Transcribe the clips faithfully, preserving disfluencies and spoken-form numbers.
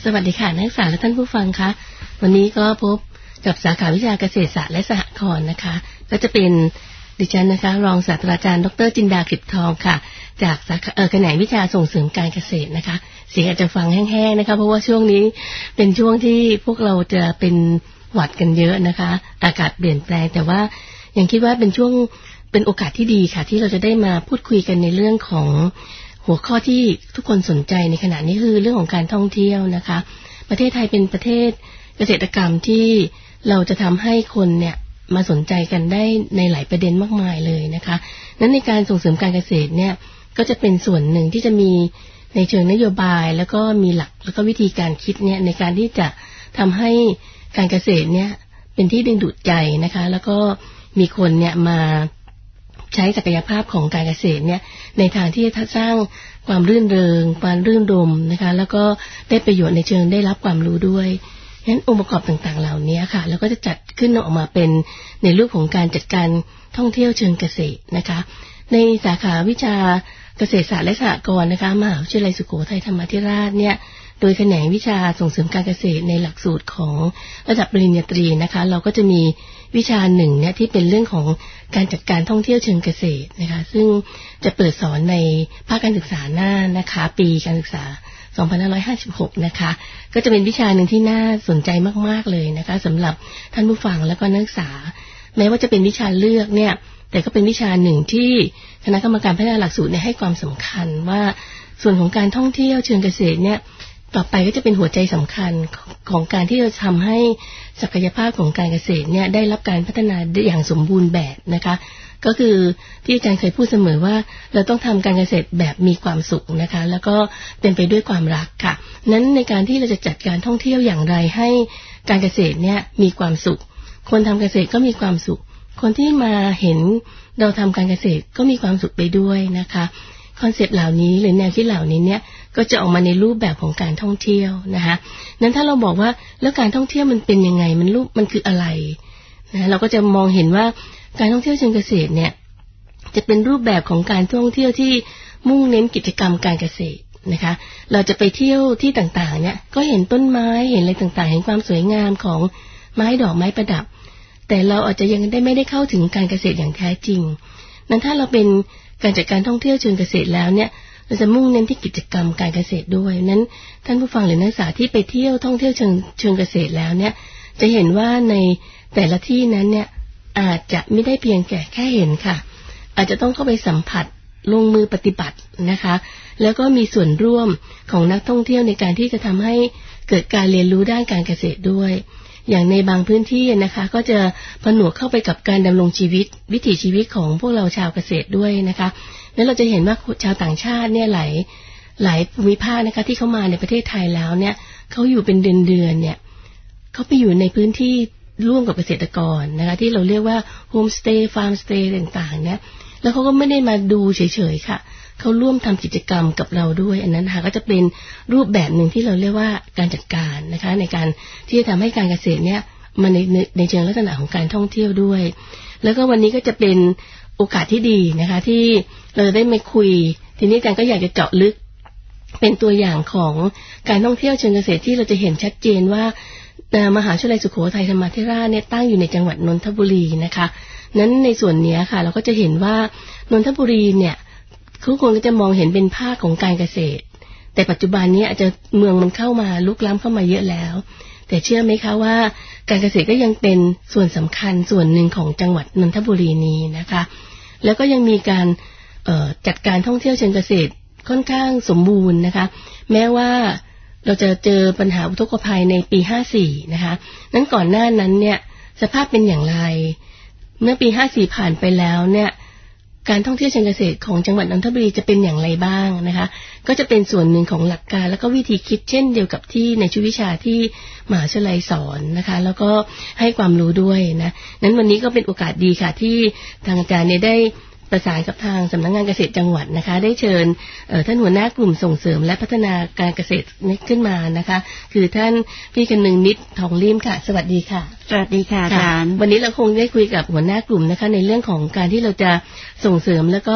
สวัสดีค่ะนักศึกษาและท่านผู้ฟังคะวันนี้ก็พบกับสาขาวิชาเกษตรศาสตร์และสหกรณ์นะคะก็จะเป็นดิฉันนะคะรองศาสตราจารย์ดรจินดาขิบทองค่ะจากสาขาเอ่อแขนงวิชาส่งเสริมการเกษตรนะคะเสียงอาจจะฟังแห้งๆนะคะเพราะว่าช่วงนี้เป็นช่วงที่พวกเราจะเป็นหวัดกันเยอะนะคะอากาศเปลี่ยนแปลงแต่ว่ายังคิดว่าเป็นช่วงเป็นโอกาสที่ดีค่ะที่เราจะได้มาพูดคุยกันในเรื่องของหัวข้อที่ทุกคนสนใจในขณะนี้คือเรื่องของการท่องเที่ยวนะคะประเทศไทยเป็นประเทศเกษตรกรรมที่เราจะทำให้คนเนี่ยมาสนใจกันได้ในหลายประเด็นมากมายเลยนะคะนั้นในการส่งเสริมการเกษตรเนี่ยก็จะเป็นส่วนหนึ่งที่จะมีในเชิงนโยบายแล้วก็มีหลักแล้วก็วิธีการคิดเนี่ยในการที่จะทำให้การเกษตรเนี่ยเป็นที่ดึงดูดใจนะคะแล้วก็มีคนเนี่ยมาใช้ศักยภาพของการเกษตรเนี่ยในทางที่จะสร้างความรื่นเริงความรื่นรมนะคะแล้วก็ได้ประโยชน์ในเชิงได้รับความรู้ด้วยงั้นองค์ประกอบต่างๆเหล่านี้ค่ะแล้วก็จะจัดขึ้นออกมาเป็นในรูปของการจัดการท่องเที่ยวเชิงเกษตรนะคะในสาขาวิชาเกษตรศาสตร์และสหกรณ์นะคะมหาวิทยาลัยสุโขทัยธรรมาธิราชเนี่ยโดยแขนงวิชาส่งเสริมการเกษตรในหลักสูตรของระดับปริญญาตรีนะคะเราก็จะมีวิชาหนึ่งเนี่ยที่เป็นเรื่องของการจัดการท่องเที่ยวเชิงเกษตรนะคะซึ่งจะเปิดสอนในภาคการศึกษาหน้านะคะปีการศึกษาสองพันห้าร้อยห้าสิบหกนะคะก็จะเป็นวิชาหนึ่งที่น่าสนใจมากๆเลยนะคะสำหรับท่านผู้ฟังและก็นักศึกษาแม้ว่าจะเป็นวิชาเลือกเนี่ยแต่ก็เป็นวิชาหนึ่งที่คณะกรรมการพัฒนาหลักสูตรเนี่ยให้ความสำคัญว่าส่วนของการท่องเที่ยวเชิงเกษตรเนี่ยต่อไปก็จะเป็นหัวใจสำคัญของการที่จะทำให้ศักยภาพของการเกษตรเนี่ยได้รับการพัฒนาอย่างสมบูรณ์แบบนะคะก็คือที่อาจารย์เคยพูดเสมอว่าเราต้องทำการเกษตรแบบมีความสุขนะคะแล้วก็เป็นไปด้วยความรักค่ะนั้นในการที่เราจะจัดการท่องเที่ยวอย่างไรให้การเกษตรเนี่ยมีความสุขคนทำเกษตรก็มีความสุขคนที่มาเห็นเราทำการเกษตรก็มีความสุขไปด้วยนะคะคอนเซปต์เหล่านี้หรือแนวคิดเหล่านี้เนี่ยก็จะออกมาในรูปแบบของการท่องเที่ยวนะคะนั้นถ้าเราบอกว่าแล้วการท่องเที่ยวมันเป็นยังไงมันรูปมันคืออะไรนะเราก็จะมองเห็นว่าการท่องเที่ยวเชิงเกษตรเนี่ยจะเป็นรูปแบบของการท่องเที่ยวที่มุ่งเน้นกิจกรรมการเกษตรนะคะเราจะไปเที่ยวที่ต่างๆเนี่ยก็เห็นต้นไม้เห็นอะไรต่างๆเห็นความสวยงามของไม้ดอกไม้ประดับแต่เราอาจจะยังได้ไม่ได้เข้าถึงการเกษตรอย่างแท้จริงนั้นถ้าเราเป็นการจัดการท่องเที่ยวเชิงเกษตรแล้วเนี่ยเราจะมุ่งเน้นที่กิจกรรมการเกษตรด้วยนั้นท่านผู้ฟังหรือนักศึกษาที่ไปเที่ยวท่องเที่ยวเชิงเชิงเกษตรแล้วเนี่ยจะเห็นว่าในแต่ละที่นั้นเนี่ยอาจจะไม่ได้เพียงแค่แค่เห็นค่ะอาจจะต้องเข้าไปสัมผัสลงมือปฏิบัตินะคะแล้วก็มีส่วนร่วมของนักท่องเที่ยวในการที่จะทำให้เกิดการเรียนรู้ด้านการเกษตรด้วยอย่างในบางพื้นที่นะคะก็จะผนวกเข้าไปกับการดำรงชีวิตวิถีชีวิตของพวกเราชาวเกษตรด้วยนะคะแล้วเราจะเห็นว่าชาวต่างชาติเนี่ยหลายหลายภูมิภาคนะคะที่เข้ามาในประเทศไทยแล้วเนี่ยเขาอยู่เป็นเดือนๆเนี่ยเขาไปอยู่ในพื้นที่ร่วมกับเกษตรกรนะคะที่เราเรียกว่าโฮมสเตย์ฟาร์มสเตย์ต่างๆเนี่ยแล้วเขาก็ไม่ได้มาดูเฉยๆค่ะเขาร่วมทำกิจกรรมกับเราด้วยอันนั้นค่ะก็จะเป็นรูปแบบหนึ่งที่เราเรียกว่าการจัดการนะคะในการที่จะทำให้การเกษตรเนี่ยมาในในเชิงลักษณะของการท่องเที่ยวด้วยแล้วก็วันนี้ก็จะเป็นโอกาสที่ดีนะคะที่เราจะได้มาคุยทีนี้อาจารย์ก็อยากจะเจาะลึกเป็นตัวอย่างของการท่องเที่ยวเชิงเกษตรที่เราจะเห็นชัดเจนว่ามหาวิทยาลัยสุโขทัยธรรมาธิราชเนี่ยตั้งอยู่ในจังหวัดนนทบุรีนะคะนั้นในส่วนนี้ค่ะเราก็จะเห็นว่านนทบุรีเนี่ยทุกคนก็จะมองเห็นเป็นภาคของการเกษตรแต่ปัจจุบันนี้อาจจะเมืองมันเข้ามาลุกล้ำเข้ามาเยอะแล้วแต่เชื่อไหมคะว่าการเกษตรก็ยังเป็นส่วนสำคัญส่วนหนึ่งของจังหวัดนนทบุรีนี้นะคะแล้วก็ยังมีการจัดการท่องเที่ยวเชิงเกษตรค่อนข้างสมบูรณ์นะคะแม้ว่าเราจะเจอปัญหาอุทกภัยในปีห้าสี่นะคะนั้นก่อนหน้านั้นเนี่ยสภาพเป็นอย่างไรเมื่อปีห้าสี่ผ่านไปแล้วเนี่ยการท่องเที่ยวเชิงเกษตรของจังหวัดนนทบุรีจะเป็นอย่างไรบ้างนะคะก็จะเป็นส่วนหนึ่งของหลักการแล้วก็วิธีคิดเช่นเดียวกับที่ในชุดวิชาที่มหาวิทยาลัยสอนนะคะแล้วก็ให้ความรู้ด้วยนะนั้นวันนี้ก็เป็นโอกาสดีค่ะที่ทางอาจารย์เนี่ยได้ประสานกับทางสำนักงานเกษตรจังหวัดนะคะได้เชิญท่านหัวหน้ากลุ่มส่งเสริมและพัฒนาการเกษตรขึ้นมานะคะคือท่านพี่กนึงนิดทองลิ่มค่ะสวัสดีค่ะสวัสดีค่ะอาจารย์วันนี้เราคงได้คุยกับหัวหน้ากลุ่มนะคะในเรื่องของการที่เราจะส่งเสริมแล้วก็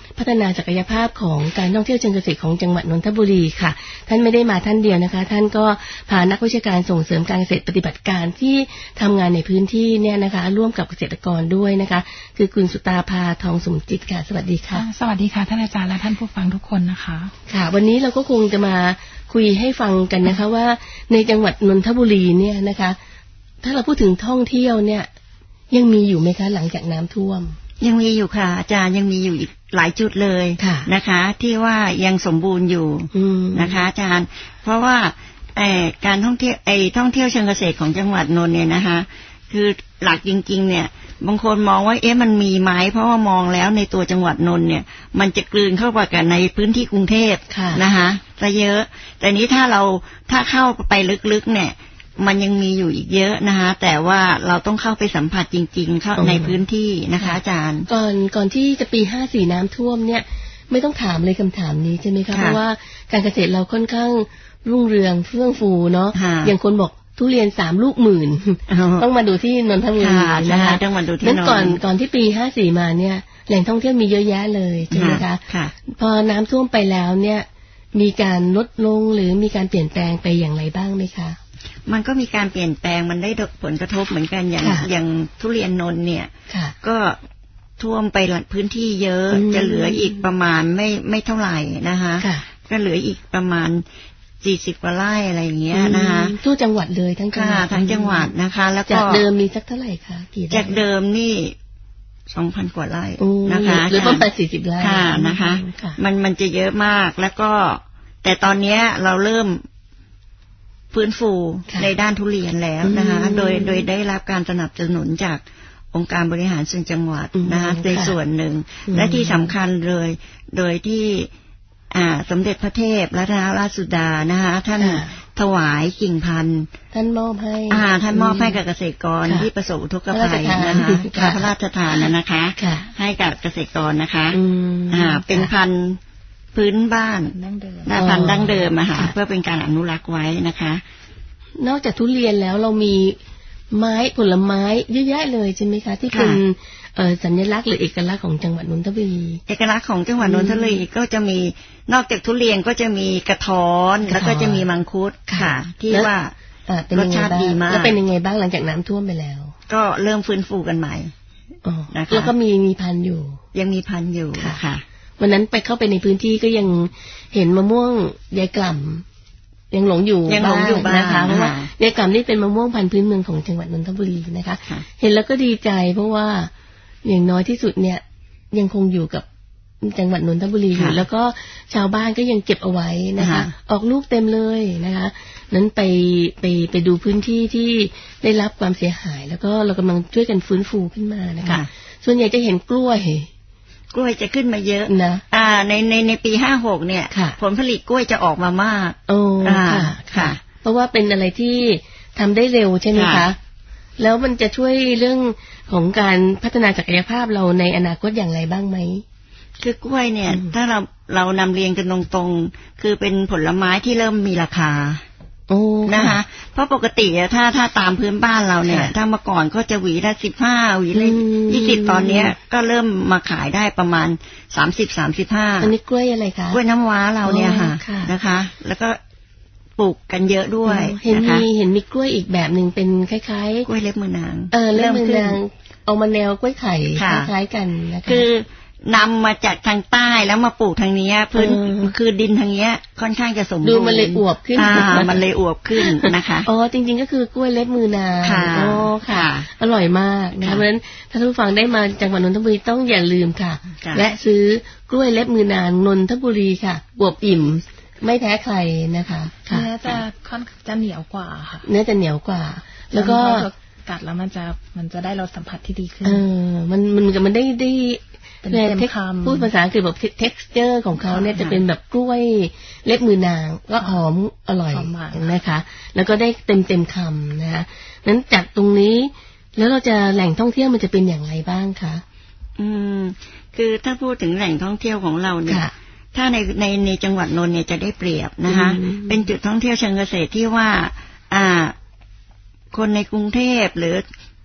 พัฒนาศักยภาพของการท่องเที่ยวเชิงเกษตรของจังหวัดนนทบุรีค่ะท่านไม่ได้มาท่านเดียวนะคะท่านก็พานักวิชาการส่งเสริมการเกษตรปฏิบัติการที่ทำงานในพื้นที่เนี่ยนะคะร่วมกับเกษตรกรด้วยนะคะคือคุณสุตาภาทองสมจิตค่ะสวัสดีค่ะสวัสดีค่ะท่านอาจารย์และท่านผู้ฟังทุกคนนะคะค่ะวันนี้เราก็คงจะมาคุยให้ฟังกันนะคะว่าในจังหวัดนนทบุรีเนี่ยนะคะถ้าเราพูดถึงท่องเที่ยวเนี่ยยังมีอยู่ไหมคะหลังจากน้ำท่วมยังมีอยู่ค่ะอาจารย์ยังมีอยู่อีกหลายจุดเลยนะคะที่ว่ายังสมบูรณ์อยู่นะคะอาจารย์เพราะว่าไอ้การท่องเที่ยวไอ้ท่องเที่ยวเชิงเกษตรของจังหวัดนนท์เนี่ยนะคะคือหลักจริงๆเนี่ยบางคนมองว่าเอ๊ะมันมีไหมเพราะว่ามองแล้วในตัวจังหวัดนนท์เนี่ยมันจะกลืนเข้าไปกับในพื้นที่กรุงเทพนะคะซะเยอะแต่นี้ถ้าเราถ้าเข้าไปลึกๆเนี่ยมันยังมีอยู่อีกเยอะนะคะแต่ว่าเราต้องเข้าไปสัมผัสจริงๆเข้าในพื้นที่นะคะอาจารย์ก่อนก่อนที่จะปีห้าสี่น้ำท่วมเนี่ยไม่ต้องถามเลยคำถามนี้ใช่ไหมคะเพราะว่าการเกษตรเราค่อนข้างรุ่งเรืองเฟื่องฟูเนาะอย่างคนบอกทุเรียนสามลูกหมื่นต้องมาดูที่นนทบุรีนะคะต้องมาดูที่นนท์ก่อนก่อนที่ปีห้าสี่มาเนี่ยแหล่งท่องเที่ยวมีเยอะแยะเลยใช่ไหมคะพอน้ำท่วมไปแล้วเนี่ยมีการลดลงหรือมีการเปลี่ยนแปลงไปอย่างไรบ้างไหมคะมันก็มีการเปลี่ยนแปลงมันได้ผลกระทบเหมือนกันอย่างอย่างทุเรียนนนท์เนี่ยก็ท่วมไปพื้นที่เยอะจะเหลืออีกประมาณไม่ไม่เท่าไหร่นะคะก็เหลืออีกประมาณสี่สิบกว่าไร่อะไรอย่างเงี้ยนะคะทั่วจังหวัดเลยทั้งจังหวัดทั้งจังหวัดนะคะแล้วก็จากเดิมมีสักเท่าไหร่คะกี่จากเดิมนี่สองพันกว่าไร่นะคะหรือประมาณสี่สิบไร่ค่ะนะคะมันมันจะเยอะมากแล้วก็แต่ตอนนี้เราเริ่มฟื้นฟูในด้านทุเรียนแล้วนะคะโดยโดยได้รับการสนับสนุนจากองค์การบริหารส่วนจังหวัดนะคะในส่วนหนึ่งและที่สำคัญเลยโดยที่อ่าสมเด็จพระเทพรัตนราชสุดานะคะท่านถวายกิ่งพันธุ์ท่านมอบให้อ่าท่านมอบให้กับเกษตรกรที่ประสบอุทกภัยนะคะพระราชทานนะคะให้กับเกษตรกรนะคะอ่าเป็นพันธุ์พื้นบ้านดั้งเดิมพันธุ์ดั้งเดิมอะค่ะเพื่อเป็นการอนุรักษ์ไว้นะคะนอกจากทุเรียนแล้วเรามีไม้ผลไม้เยอะแยะเลยใช่ไหมคะที่เป็นสัญลักษณ์หรือเอกลักษณ์ของจังหวัดนนทบุรีเอกลักษณ์ของจังหวัดนนทบุรีก็จะมีนอกจากทุเรียนก็จะมีกระท้อนแล้วก็จะมีมังคุดค่ะที่ว่ารสชาติดีมากแล้วเป็นยังไงบ้างหลังจากน้ำท่วมไปแล้วก็เริ่มฟื้นฟูกันใหม่นะคะแล้วก็มีมีพันธุ์อยู่ยังมีพันธุ์อยู่ค่ะวันนั้นไปเข้าไปในพื้นที่ก็ยังเห็นมะม่วงยายกล่ำยังหลงอยู่บ้างนะคะเพราะว่ายายกล่ำนี่เป็นมะม่วงพันธุ์พื้นเมืองของจังหวัดนนทบุรีนะคะเห็นแล้วก็ดีใจเพราะว่าอย่างน้อยที่สุดเนี่ยยังคงอยู่กับจังหวัดนนทบุรีอยู่แล้วก็ชาวบ้านก็ยังเก็บเอาไว้นะคะออกลูกเต็มเลยนะคะนั้นไปไปไปดูพื้นที่ที่ได้รับความเสียหายแล้วก็เรากำลังช่วยกันฟื้นฟูขึ้นมานะคะส่วนใหญ่จะเห็นกล้วยกล้วยจะขึ้นมาเยอะนะอ่าในในในปีห้าหกเนี่ยผลผลิตกล้วยจะออกมามากโอ้ค่ะค่ะเพราะว่าเป็นอะไรที่ทำได้เร็วใช่ไหมคะแล้วมันจะช่วยเรื่องของการพัฒนาศักยภาพเราในอนาคตอย่างไรบ้างไหมคือกล้วยเนี่ยถ้าเราเรานำเรียนกันตรงๆคือเป็นผลไม้ที่เริ่มมีราคานะคะเพราะปกติถ้าถ้าตามพื้นบ้านเราเนี่ยถ้าเมื่อก่อนก็จะหวีละสิบห้าหวีละยี่สิบตอนนี้ก็เริ่มมาขายได้ประมาณสามสิบสามสิบห้าอันนี้กล้วยอะไรคะกล้วยน้ำว้าเราเนี่ยค่ะนะคะแล้วก็ปลูกกันเยอะด้วยเห็นมีเห็นมีกล้วยอีกแบบหนึ่งเป็นคล้ายๆกล้วยเล็บมือนางเออเล็บมือนางเอามาแนวกล้วยไข่คล้ายๆกันนะคะคือนำมาจากทางใต้แล้วมาปลูกทางนี้พื้นคือดินทางนี้ค่อนข้างจะสมบูรณ์ดูมันเลยอวบขึ้นมันเลยอวบขึ้นนะคะอ๋อจริงๆก็คือกล้วยเล็บมือนางอ๋อค่ะอร่อยมากนะเพราะฉะนั้นถ้าท่านผู้ฟังได้มาจังหวัดนนทบุรีต้องอย่าลืมค่ะและซื้อกล้วยเล็บมือนางนนทบุรีค่ะอวบอิ่มไม่แพ้ใครนะคะเนื้อจะค่อนจะเหนียวกว่าค่ะเนื้อจะเหนียวกว่าแล้วก็กัดแล้วมันจะมันจะได้รสสัมผัสที่ดีขึ้นเออมันมันมันได้ได้เทคพูดภาษาอังกฤษแบบ texture ของเขาเนี่ยจะเป็นแบบกล้วยเล็บมือนางก็หอมอร่อยนะคะแล้วก็ได้เต็มเต็มคำนะคะนั้นจากตรงนี้แล้วเราจะแหล่งท่องเที่ยวมันจะเป็นอย่างไรบ้างคะอืมคือถ้าพูดถึงแหล่งท่องเที่ยวของเราเนี่ยถ้าในในในจังหวัดนนท์เนี่ยจะได้เปรียบนะคะเป็นจุดท่องเที่ยวเชิงเกษตรที่ว่าอ่าคนในกรุงเทพหรือ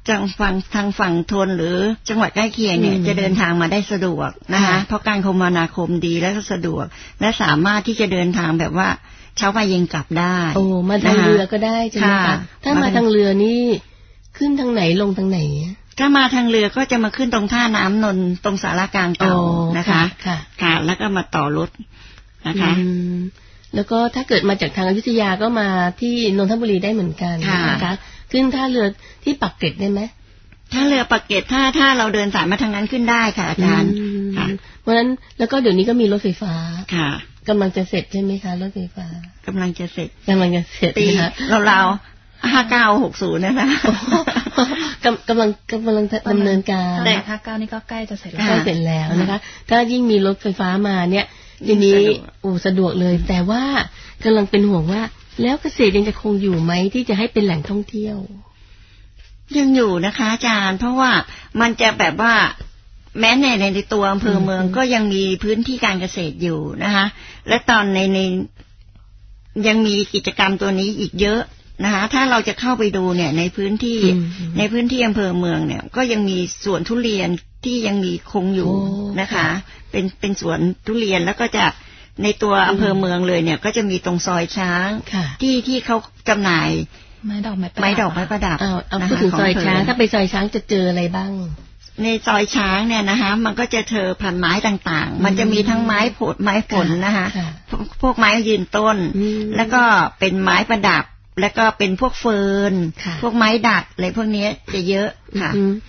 จังฝั่งทางฝั่งทนหรือจังหวัดใกล้เคียงเนี่ยจะเดินทางมาได้สะดวกนะคะเพราะการคมนาคมดีและก็สะดวกและสามารถที่จะเดินทางแบบว่าเช้าไปเย็นกลับได้โอ้มาทางเรือก็ได้ใช่ไหมคะถ้ามาทางเรือนี่ขึ้นทางไหนลงทางไหนถ้ามาทางเรือก็จะมาขึ้นตรงท่าน้ำนนตรงศาลากลางเก่านะคะค่ะค่ะแล้วก็มาต่อรถนะคะแล้วก็ถ้าเกิดมาจากทางอยุธยาก็มาที่นนทบุรีได้เหมือนกันนะคะขึ้นท่าเรือที่ปักเกร็ดได้ไหมท่าเรือปักเกร็ดถ้าถ้าเราเดินสายมาทางนั้นขึ้นได้ค่ะอาจารย์ค่ะเพราะฉะนั้นแล้วก็เดี๋ยวนี้ก็มีรถไฟฟ้าค่ะกำลังจะเสร็จใช่ไหมคะรถไฟฟ้ากำลังจะเสร็จกำลังจะเสร็จปีเราเราห้าเก้าหกศูนย์นะคะกำกำลังกำลังดำเนินการแต่ห้าเก้านี่ก็ใกล้จะเสร็จแล้วใกล้เสร็จแล้วนะคะถ้ายิ่งมีรถไฟฟ้ามาเนี่ยทีนี้โอ้สะดวกเลยแต่ว่ากำลังเป็นห่วงว่าแล้วเกษตรยังจะคงอยู่ไหมที่จะให้เป็นแหล่งท่องเที่ยวยังอยู่นะคะอาจารย์เพราะว่ามันจะแบบว่าแม้ในในตัวอำเภอเมืองก็ยังมีพื้นที่การเกษตรอยู่นะคะและตอนในในยังมีกิจกรรมตัวนี้อีกเยอะนะคะถ้าเราจะเข้าไปดูเนี่ยในพื้นที่ในพื้นที่อำเภอเมืองเนี่ยก็ยังมีสวนทุเรียนที่ยังมีคงอยู่นะคะเป็นเป็นสวนทุเรียนแล้วก็จะในตัวอำเภอเมืองเลยเนี่ยก็จะมีตรงซอยช้างที่ที่เขาจำหน่ายไม้ดอกไม้ไม้ดอกไม้ประดับเอาเอาพูดถึงซอยช้างถ้าไปซอยช้างจะเจออะไรบ้างในซอยช้างเนี่ยนะคะมันก็จะเจอพันไม้ต่างๆมันจะมีทั้งไม้ผลไม้ผลนะคะพวกไม้ยืนต้นแล้วก็เป็นไม้ประดับแล้วก็เป็นพวกเฟิร์นพวกไม้ดัดอะไรพวกนี้จะเยอะค่ะ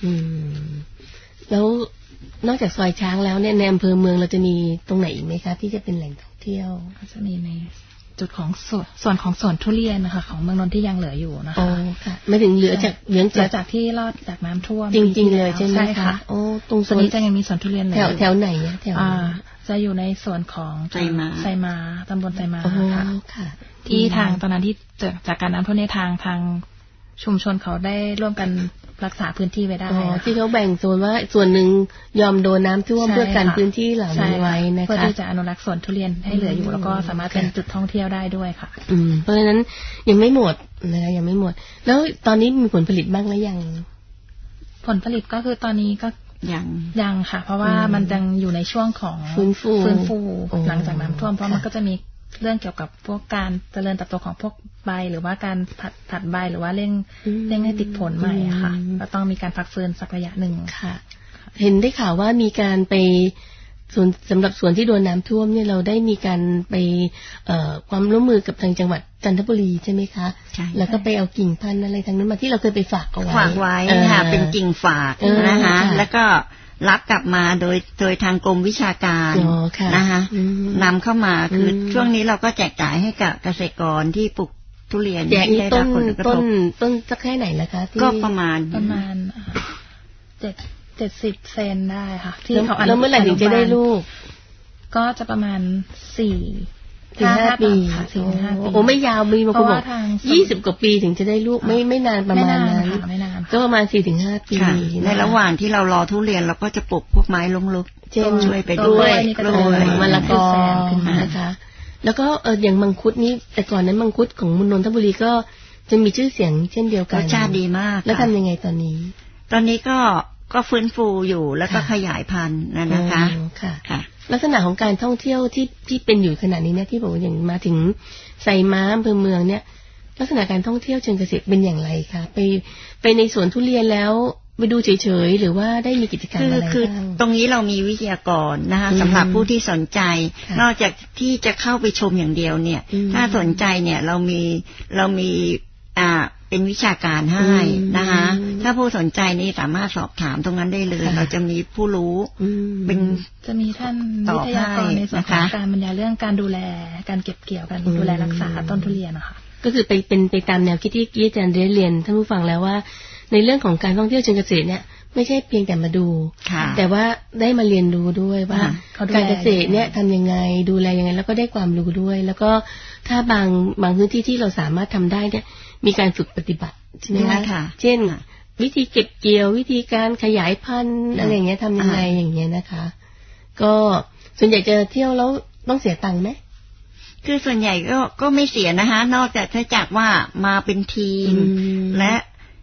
แล้วนอกจากซอยช้างแล้วเนี่ยในอำเภอเมืองเราจะมีตรงไหนอีกไหมคะที่จะเป็นแหล่งท่องเที่ยวก็จะมีในจุดของส่วนส่วนของสวนทุเรียนนะคะของเมืองนนท์ที่ยังเหลืออยู่นะคะอ๋อค่ะไม่ถึงเหลือจากเหลือจากที่รอดจากน้ำท่วมจริงๆเลยใช่ไหมคะโอ้ตรงส่วนนี้จะยังมีสวนทุเรียนเลยแถวแถวไหนอะแถวอ่าจะอยู่ในส่วนของไซมาไซมาตำบลไซมาค่ะที่ทางตอนนั้นที่จากการน้ำท่วมในทางทางชุมชนเขาได้ร่วมกันรักษาพื้นที่ไว้ได้ที่เขาแบ่งโซนว่าส่วนหนึ่งยอมโดนน้ำท่วมเพื่อกันพื้นที่เหล่านี้ไว้นะคะเพื่อที่จะอนุรักษ์สวนทุเรียนให้เหลืออยู่แล้วก็สามารถเป็นจุดท่องเที่ยวได้ด้วยค่ะอืมเพราะฉะนั้นยังไม่หมดนะคะยังไม่หมดแล้วตอนนี้มีผลผลิตบ้างหรือยังผลผลิตก็คือตอนนี้ก็ยังยังค่ะเพราะว่ามันยังอยู่ในช่วงของฟื้นฟูฟื้นฟูหลังจากน้ำท่วมเพราะมันก็จะมีเรื่องเกี่ยวกับพวกการเจริญเติบโตของพวกใบหรือว่าการผัดผัดใบหรือว่าเร่งเร่งให้ติดผลใหม่ค่ะก็ต้องมีการพักฟื้นสักระยะหนึ่งค่ะเห็นได้ข่าวว่ามีการไปส่วนสำหรับส่วนที่โดนน้ำท่วมเนี่ยเราได้มีการไปเอ่อความร่วมมือกับทางจังหวัดจันทบุรีใช่ไหมคะใช่แล้วก็ไปเอากิ่งพันธุ์อะไรทางนั้นมาที่เราเคยไปฝากเอาไว้ฝากไว้ค่ะเป็นกิ่งฝากนะคะแล้วก็รับกลับมาโดยโดยทางกรมวิชาการนะคะนำเข้ามาคือช่วงนี้เราก็แจกจ่ายให้กับเกษตรกรที่ปลูกทุเรียนแจกต้นต้นต้นสักแค่ไหนล่ะคะก็ประมาณประมาณเจ็ดเจ็ดสิบเซนได้ค่ะที่เขาแล้วเมื่อไหร่ถึงจะได้ลูกก็จะประมาณสี่ถึงห้าปีโอ้ไม่ยาวมีบางคนบอกยี่สิบกว่าปีถึงจะได้ลูกไม่ไม่นานประมาณนั้นก็ประมาณสี่ถึงห้าปีในระหว่างที่เรารอทุเรียนเราก็จะปลูกพวกไม้ล้มลุกช่วยไปด้วยกล้วยมะละกอนะคะแล้วก็เอออย่างมังคุดนี้แต่ก่อนนั้นมังคุดของนนทบุรีก็จะมีชื่อเสียงเช่นเดียวกันรสชาติดีมากแล้วทำยังไงตอนนี้ตอนนี้ก็ก็ฟื้นฟูอยู่แล้วก็ขยายพันธุ์นั่นนะคะค่ะลักษณะของการท่องเที่ยวที่ที่เป็นอยู่ขณะนี้เนี่ยที่บอกว่าอย่างมาถึงไซม้าอำเภอเมืองเนี่ยลักษณะการท่องเที่ยวเชิงเกษตรเป็นอย่างไรคะไปไปในสวนทุเรียนแล้วไปดูเฉยๆหรือว่าได้มีกิจกรรมอะไรบ้างคือตรงนี้เรามีวิทยากรนะคะสำหรับผู้ที่สนใจนอกจากที่จะเข้าไปชมอย่างเดียวเนี่ยถ้าสนใจเนี่ยเรามีเรามีอ่าเป็นวิชาการให้นะคะถ้าผู้สนใจนี่สามารถสอบถามตรงนั้นได้เลยเราจะมีผู้รู้เป็นจะมีท่านวิทยากรในส่วนของการบรรยายเรื่องการดูแลการเก็บเกี่ยวการดูแลรักษาต้นทุเรียนนะคะก็คือไปเป็นไปตามแนวคิดที่อาจารย์ได้เรียนท่านผู้ฟังแล้วว่าในเรื่องของการท่องเที่ยวเชิงเกษตรเนี่ยไม่ใช่เพียงแต่มาดูแต่ว่าได้มาเรียนรู้ด้วยว่าการเกษตรเนี่ยทำยังไงดูแลยังไงแล้วก็ได้ความรู้ด้วยแล้วก็ถ้าบางบางพื้นที่ที่เราสามารถทำได้เนี่ยมีการฝึกปฏิบัติใช่ไหมคะเช่นวิธีเก็บเกี่ยววิธีการขยายพันธุ์อะไรอย่างเงี้ยทำยังไงอย่างเงี้ยนะคะก็ส่วนใหญ่จะเที่ยวแล้วต้องเสียตังค์ไหมคือส่วนใหญ่ก็ก็ไม่เสียนะคะนอกจากถ้าจากว่ามาเป็นทีมและ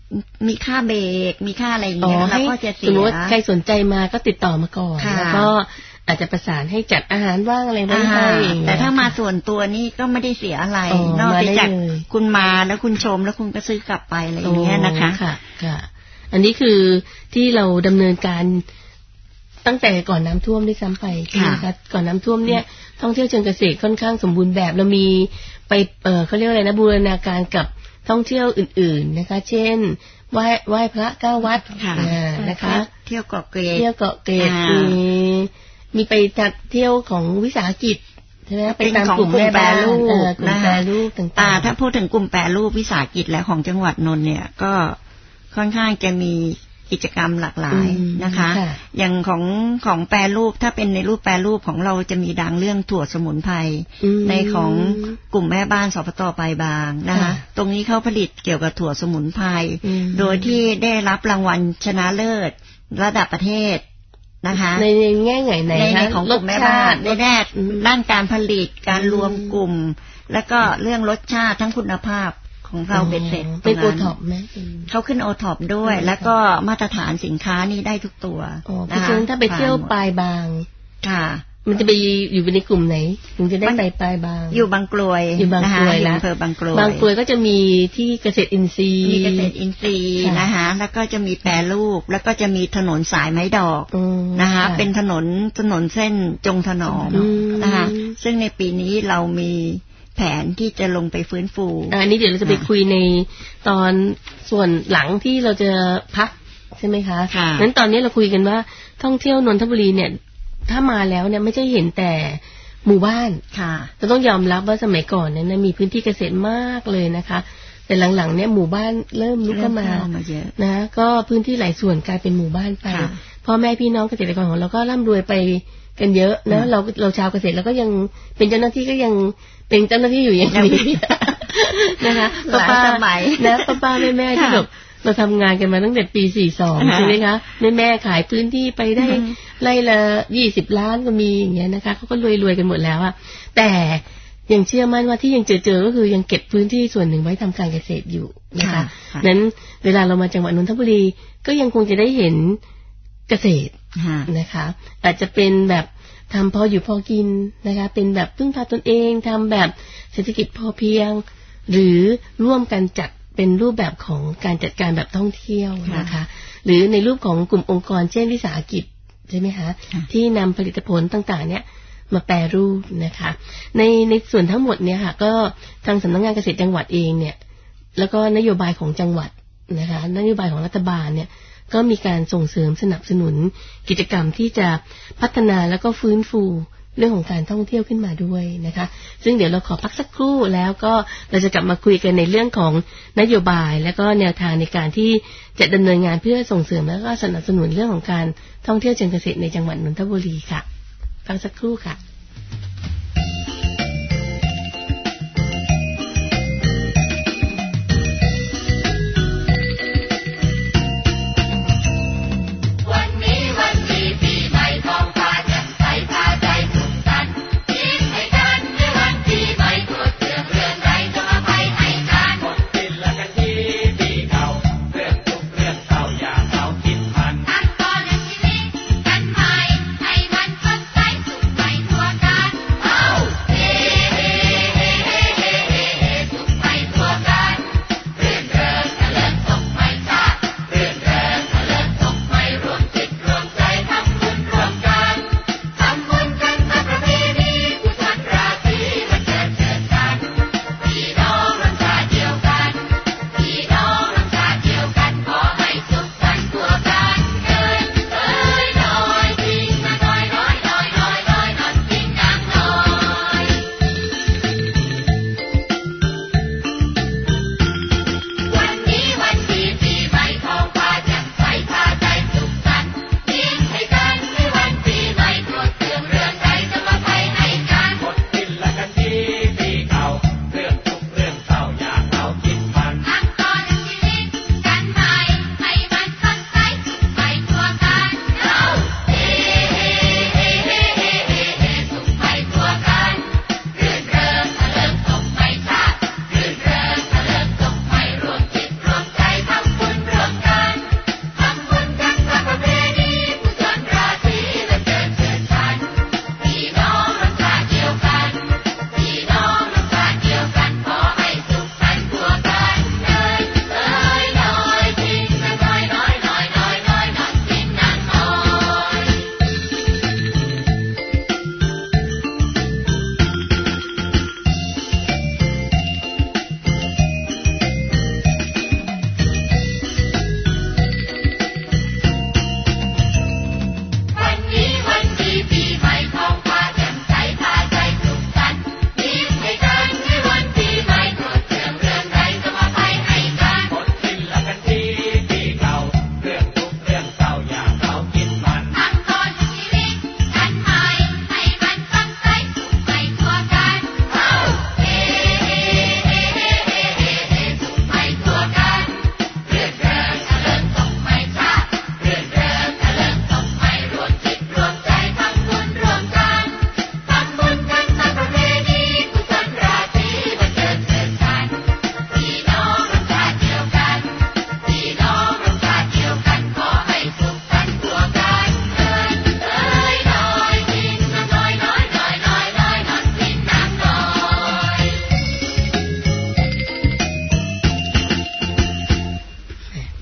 มีค่าเบรกมีค่าอะไรอย่างเงี้ยเราก็จะเสียสมมติใครสนใจมาก็ติดต่อมาก่อนแล้วก็อาจจะประสานให้จัดอาหารว่างอะไรไว้ให้แต่ถ้ามาส่วนตัวนี่ก็ไม่ได้เสียอะไรนอกจากคุณมาแล้วคุณชมแล้วคุณก็ซื้อกลับไปอะไรอย่างเงี้ยนะคะค่ะค่ะอันนี้คือที่เราดำเนินการตั้งแต่ก่อนน้ำท่วมด้วยซ้ำไปใช่ไหมคะก่อนน้ำท่วมเนี่ยท่องเที่ยวเชิงเกษตรค่อนข้างสมบูรณ์แบบเรามีไปเออเขาเรียกอะไรนะบูรณาการกับท่องเที่ยวอื่นๆนะคะเช่นไหว้ไหว้พระเก้าวัดนะคะเที่ยวเกาะเกร็ดเที่ยวเกาะเกร็ดมีมีไปจัดเที่ยวของวิสาหกิจใช่ไหมไปตามกลุ่มแม่แปรรูปกลุ่มแปรรูปต่างๆถ้าพูดถึงกลุ่มแปรรูปวิสาหกิจและของจังหวัดนนท์เนี่ยก็ค่อนข้างจะมีกิจกรรมหลากหลายนะคะอย่างของของแปรรูปถ้าเป็นในรูปแปรรูปของเราจะมีดังเรื่องถั่วสมุนไพรในของกลุ่มแม่บ้านสปต.ปลายบางนะคะตรงนี้เขาผลิตเกี่ยวกับถั่วสมุนไพรโดยที่ได้รับรางวัลชนะเลิศระดับประเทศนะคะในแง่ไหนไหนในของกลุ่มแม่บ้านในด้านด้านการผลิตการรวมกลุ่มแล้วก็เรื่องรสชาติทั้งคุณภาพของเราเป็นเสร็จเป็นโอท็อปไหมเขาขึ้นโอท็อปด้วยแล้วก็มาตรฐานสินค้านี่ได้ทุกตัวนะคะถ้าไปเที่ยวปลายบางค่ะมันจะไปอยู่ในกลุ่มไหนถึงจะได้ไปปลายบางอยู่บางกลวยอยู่บางกลวยนะอำเภอบางกลวยบางกลวยก็จะมีที่เกษตรอินทรีย์มีเกษตรอินทรีย์นะคะแล้วก็จะมีแปรรูปแล้วก็จะมีถนนสายไม้ดอกนะคะเป็นถนนถนนเส้นจงถนอมนะคะซึ่งในปีนี้เรามีแผนที่จะลงไปฟื้นฟูอันนี้เดี๋ยวเราจะไปคุยในตอนส่วนหลังที่เราจะพักใช่ไหมคะงั้นตอนนี้เราคุยกันว่าท่องเที่ยวนนทบุรีเนี่ยถ้ามาแล้วเนี่ยไม่ใช่เห็นแต่หมู่บ้านค่ะเราต้องยอมรับว่าสมัยก่อนเนี่ยมีพื้นที่เกษตรมากเลยนะคะแต่หลังๆเนี่ยหมู่บ้านเริ่มลุกขึ้นมานะก็พื้นที่หลายส่วนกลายเป็นหมู่บ้านไปพ่อแม่พี่น้องเกษตรกรของเราก็ร่ำรวยไปกันเยอะนะเราเราชาวเกษตรแล้วก็ยังเป็นเจ้าหน้าที่ก็ยังเป็นเจ้าหน้าที่อยู่อย่างนี้นะคะป้าป้านะป้าป้าแม่แม่ที่แบบเราทำงานกันมาตั้งแต่ปีสี่สองใช่ไหมคะแม่แม่ขายพื้นที่ไปได้ไร่ละยี่สิบล้านก็มีอย่างเงี้ยนะคะเขาก็รวยๆกันหมดแล้วอะแต่ยังเชื่อมั่นว่าที่ยังเจอเจอก็คือยังเก็บพื้นที่ส่วนหนึ่งไว้ทำการเกษตรอยู่นะคะนั้นเวลาเรามาจังหวัดนนทบุรีก็ยังคงจะได้เห็นเกษตรนะคะอาจจะเป็นแบบทำพออยู่พอกินนะคะเป็นแบบพึ่งพาตนเองทำแบบเศรษฐกิจพอเพียงหรือร่วมกันจัดเป็นรูปแบบของการจัดการแบบท่องเที่ยวนะคะหรือในรูปของกลุ่มองค์กรเช่นวิสาหกิจใช่ไหมคะที่นำผลิตผลต่างๆเนี่ยมาแปรรูปนะคะในในส่วนทั้งหมดเนี่ยค่ะก็ทางสำนักงานเกษตรจังหวัดเองเนี่ยแล้วก็นโยบายของจังหวัดนะคะนโยบายของรัฐบาลเนี่ยก็มีการส่งเสริมสนับสนุนกิจกรรมที่จะพัฒนาแล้วก็ฟื้นฟูเรื่องของการท่องเที่ยวขึ้นมาด้วยนะคะซึ่งเดี๋ยวเราขอพักสักครู่แล้วก็เราจะกลับมาคุยกันในเรื่องของนโยบายและก็แนวทางในการที่จะดำเนินงานเพื่อส่งเสริมและก็สนับสนุนเรื่องของการท่องเที่ยวเชิงเกษตรในจังหวัดนนทบุรีค่ะพักสักครู่ค่ะให้มันสดใสสุขใสทั่ว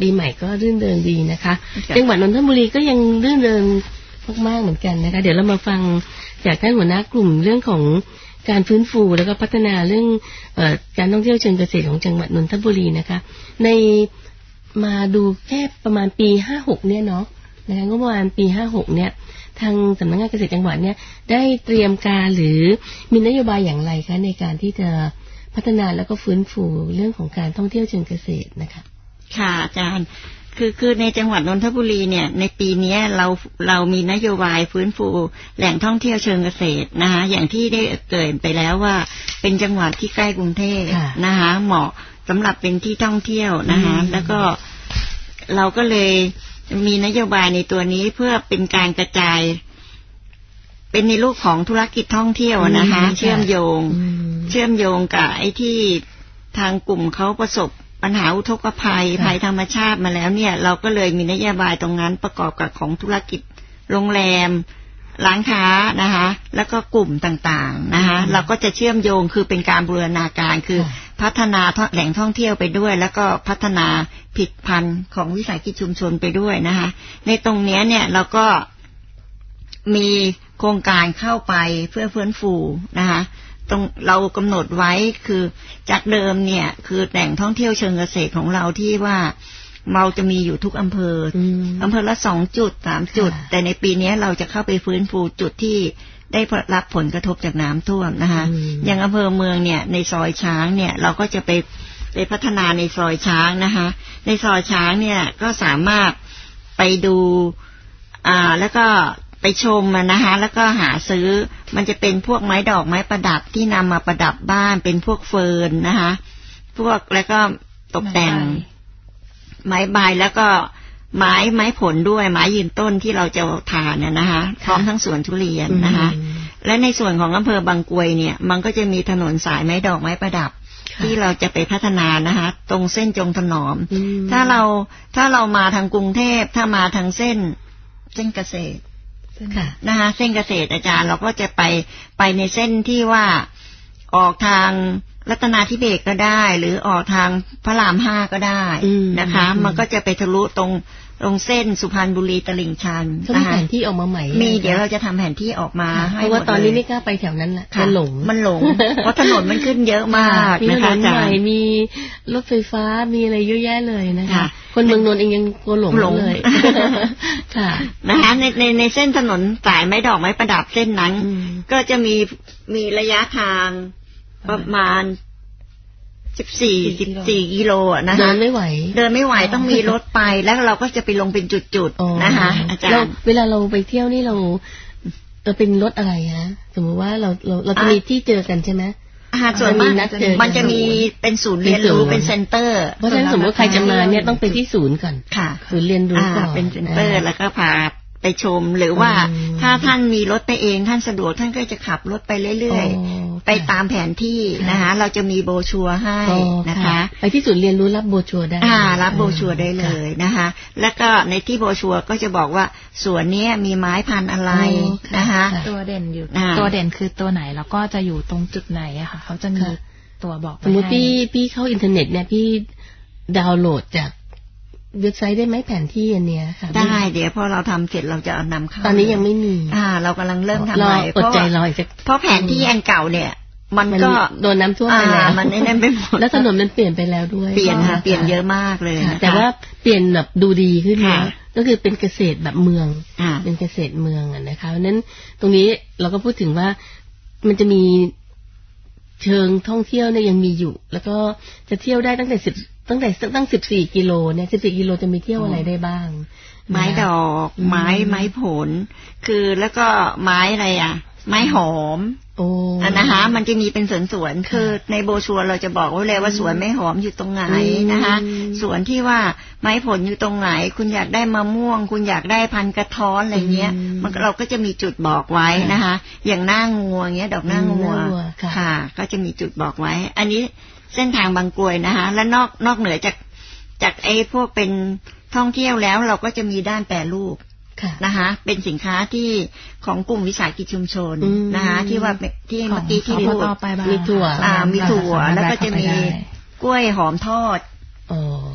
ปีใหม่ก็รื่นเริงดีนะคะจังหวัดนนทบุรีก็ยังรื่นเริงมากๆเหมือนกันนะคะเดี๋ยวเรามาฟังจากท่านหัวหน้ากลุ่มเรื่องของการฟื้นฟูแล้วก็พัฒนาเรื่องเอ่อการท่องเที่ยวเชิงเกษตรของจังหวัดนนทบุรีนะคะในมาดูแค่ประมาณปีห้าหกเนี่ยเนาะนะคะก็ประมาณปีห้าหกเนี่ยทางสำนักงานเกษตรจังหวัดเนี่ยได้เตรียมการหรือมีนโยบายอย่างไรคะในการที่จะพัฒนาแล้วก็ฟื้นฟูเรื่องของการท่องเที่ยวเชิงเกษตรนะคะค่ะอาจารย์คือคือในจังหวัดนนทบุรีเนี่ยในปีนี้เราเรามีนโยบายฟื้นฟูแหล่งท่องเที่ยวเชิงเกษตรนะคะอย่างที่ได้เกริ่นไปแล้วว่าเป็นจังหวัดที่ใกล้กรุงเทพนะคะเหมาะสำหรับเป็นที่ท่องเที่ยวนะคะแล้วก็เราก็เลยมีนโยบายในตัวนี้เพื่อเป็นการกระจายเป็นในรูปของธุรกิจท่องเที่ยวนะคะเชื่อมโยงเชื่อมโยงกับไอ้ที่ทางกลุ่มเขาประสบปัญหาอุทกภัยภัยธรรมชาติมาแล้วเนี่ยเราก็เลยมีนโยบายตรงนั้นประกอบกับของธุรกิจโรงแรมร้านค้านะคะแล้วก็กลุ่มต่างๆนะคะเราก็จะเชื่อมโยงคือเป็นการบูรณาการคือพัฒนาแหล่งท่องเที่ยวไปด้วยแล้วก็พัฒนาผลิตภัณฑ์ของวิสาหกิจชุมชนไปด้วยนะคะในตรงนี้เนี่ยเราก็มีโครงการเข้าไปเพื่อฟื้นฟูนะคะตรงเรากำหนดไว้คือจากเดิมเนี่ยคือแหล่งท่องเที่ยวเชิงเกษตรของเราที่ว่าเราจะมีอยู่ทุกอำเภออำเภอละสองจุดสามจุดแต่ในปีนี้เราจะเข้าไปฟื้นฟูจุดที่ได้รับผลกระทบจากน้ำท่วมนะคะอย่างอำเภอเมืองเนี่ยในซอยช้างเนี่ยเราก็จะไปไปพัฒนาในซอยช้างนะคะในซอยช้างเนี่ยก็สามารถไปดูอ่าแล้วก็ไปชมนะคะแล้วก็หาซื้อมันจะเป็นพวกไม้ดอกไม้ประดับที่นำมาประดับบ้านเป็นพวกเฟิร์นนะคะพวกแล้วก็ตกแต่งไม้ใบแล้วก็ไม้ไม้ผลด้วยไม้ยืนต้นที่เราจะทานน่ะนะคะพร้อมทั้งสวนทุเรียนนะคะและในส่วนของอำเภอบางกรวยเนี่ยมันก็จะมีถนนสายไม้ดอกไม้ประดับที่เราจะไปพัฒนานะคะตรงเส้นจงถนอมถ้าเราถ้าเรามาทางกรุงเทพถ้ามาทางเส้นเส้นเกษตรนะคะเส้นเกษตรอาจารย์เราก็จะไปไปในเส้นที่ว่าออกทางรัตนาธิเบศก็ได้หรือออกทางพระรามห้าก็ได้นะคะมันก็จะไปทะลุตรงตรงเส้นสุพรรณบุรีตลิ่งชันมีแผนที่ออกมาใหม่มีเดี๋ยวเราจะทำแผนที่ออกมาให้เพราะว่าตอนนี้ไม่กล้าไปแถวนั้นแหละมันหลงมันหลงเพราะถนนมันขึ้นเยอะมากนะคะอาจารย์มีรถไฟฟ้ามีอะไรเยอะแยะเลยนะคะคนเมืองนนท์เองยังกลัวหลงเลยค่ะนะคะในในในเส้นถนนสายไม้ดอกไม้ประดับเส้นนั้นก็จะมีมีระยะทางประมาณสิบสี่ สิบสี่กิโลนะคะเดินไม่ไหวเดินไม่ไหวต้องมีรถไปแล้วเราก็จะไปลงเป็นจุดๆนะคะอาจารย์เวลาเราไปเที่ยวนี่เราเราเป็นรถอะไรฮะสมมติว่าเราเราเราจะมีที่เจอกันใช่ไหมส่วนมากมันจะมีเป็นศูนย์เรียนรู้เป็นเซ็นเตอร์เพราะฉะนั้นสมมติใครจะมาเนี่ยต้องไปที่ศูนย์ก่อนค่ะศูนย์เรียนรู้ก่อนเป็นเซ็นเตอร์แล้วก็พาไปชมหรือว่าถ้าท่านมีรถไปเองท่านสะดวกท่านก็จะขับรถไปเรื่อยๆไปตามแผนที่นะคะเราจะมีโบรชัวร์ให้นะคะไปที่ศูนย์เรียนรู้รับโบรชัวร์ได้อ่ารับโบรชัวร์ได้เลยนะคะแล้วก็ในที่โบรชัวร์ก็จะบอกว่าสวนนี้มีไม้พันธุ์อะไรนะคะตัวเด่นอยู่ตัวเด่นคือตัวไหนแล้วก็จะอยู่ตรงจุดไหนอะค่ะเขาจะมีตัวบอกสมมติพี่พี่เข้าอินเทอร์เน็ตเนี่ยพี่ดาวน์โหลดจากเว็บไซต์ได้ไหมแผนที่อันเนี้ยค่ะได้เดี๋ยวพอเราทำเสร็จเราจะเอานำเข้าตอนนี้ยังไม่มีอ่าเรากำลังเริ่มทำใหม่เพราะเพราะแผนที่อันเก่าเนี่ยมันก็โดนน้ำท่วมไปแล้วมันแน่นไปหมดแล้วถนนมันเปลี่ยนไปแล้วด้วยเปลี่ยนค่ะเปลี่ยนเยอะมากเลยแต่ว่าเปลี่ยนแบบดูดีขึ้นนะก็คือเป็นเกษตรแบบเมืองเป็นเกษตรเมืองอ่ะนะคะเพราะนั้นตรงนี้เราก็พูดถึงว่ามันจะมีเชิงท่องเที่ยวเนี่ยยังมีอยู่แล้วก็จะเที่ยวได้ตั้งแต่สิบตั้งแต่ตั้งสิบสี่กิโลเนี่ยสิบสี่กิโลจะมีเที่ยวอะไรได้บ้างไม้ดอกไม้ไม้ผลคือแล้วก็ไม้อะไรอ่ะไม้หอมโอ้นะคะมันจะมีเป็นสวนสวนคือในโบรชัวร์เราจะบอกไว้เลยว่าสวนไม้หอมอยู่ตรงไหนนะคะสวนที่ว่าไม้ผลอยู่ตรงไหนคุณอยากได้มะม่วงคุณอยากได้พันกระท้อนอะไรเงี้ยมันเราก็จะมีจุดบอกไว้นะคะอย่างหน้างัวเงี้ยดอกหน้างัวค่ะก็จะมีจุดบอกไว้อันนี้เส้นทางบางกรวยนะคะและนอกนอกเหนือจากจากไอ้พวกเป็นท่องเที่ยวแล้วเราก็จะมีด้านแปรรูปนะคะเป็นสินค้าที่ของกลุ่มวิสาหกิจชุมชนนะคะที่ว่าที่เมื่อกี้ที่พูดมีถั่วอ่ามีถั่วแล้วก็จะมีกล้วยหอมทอด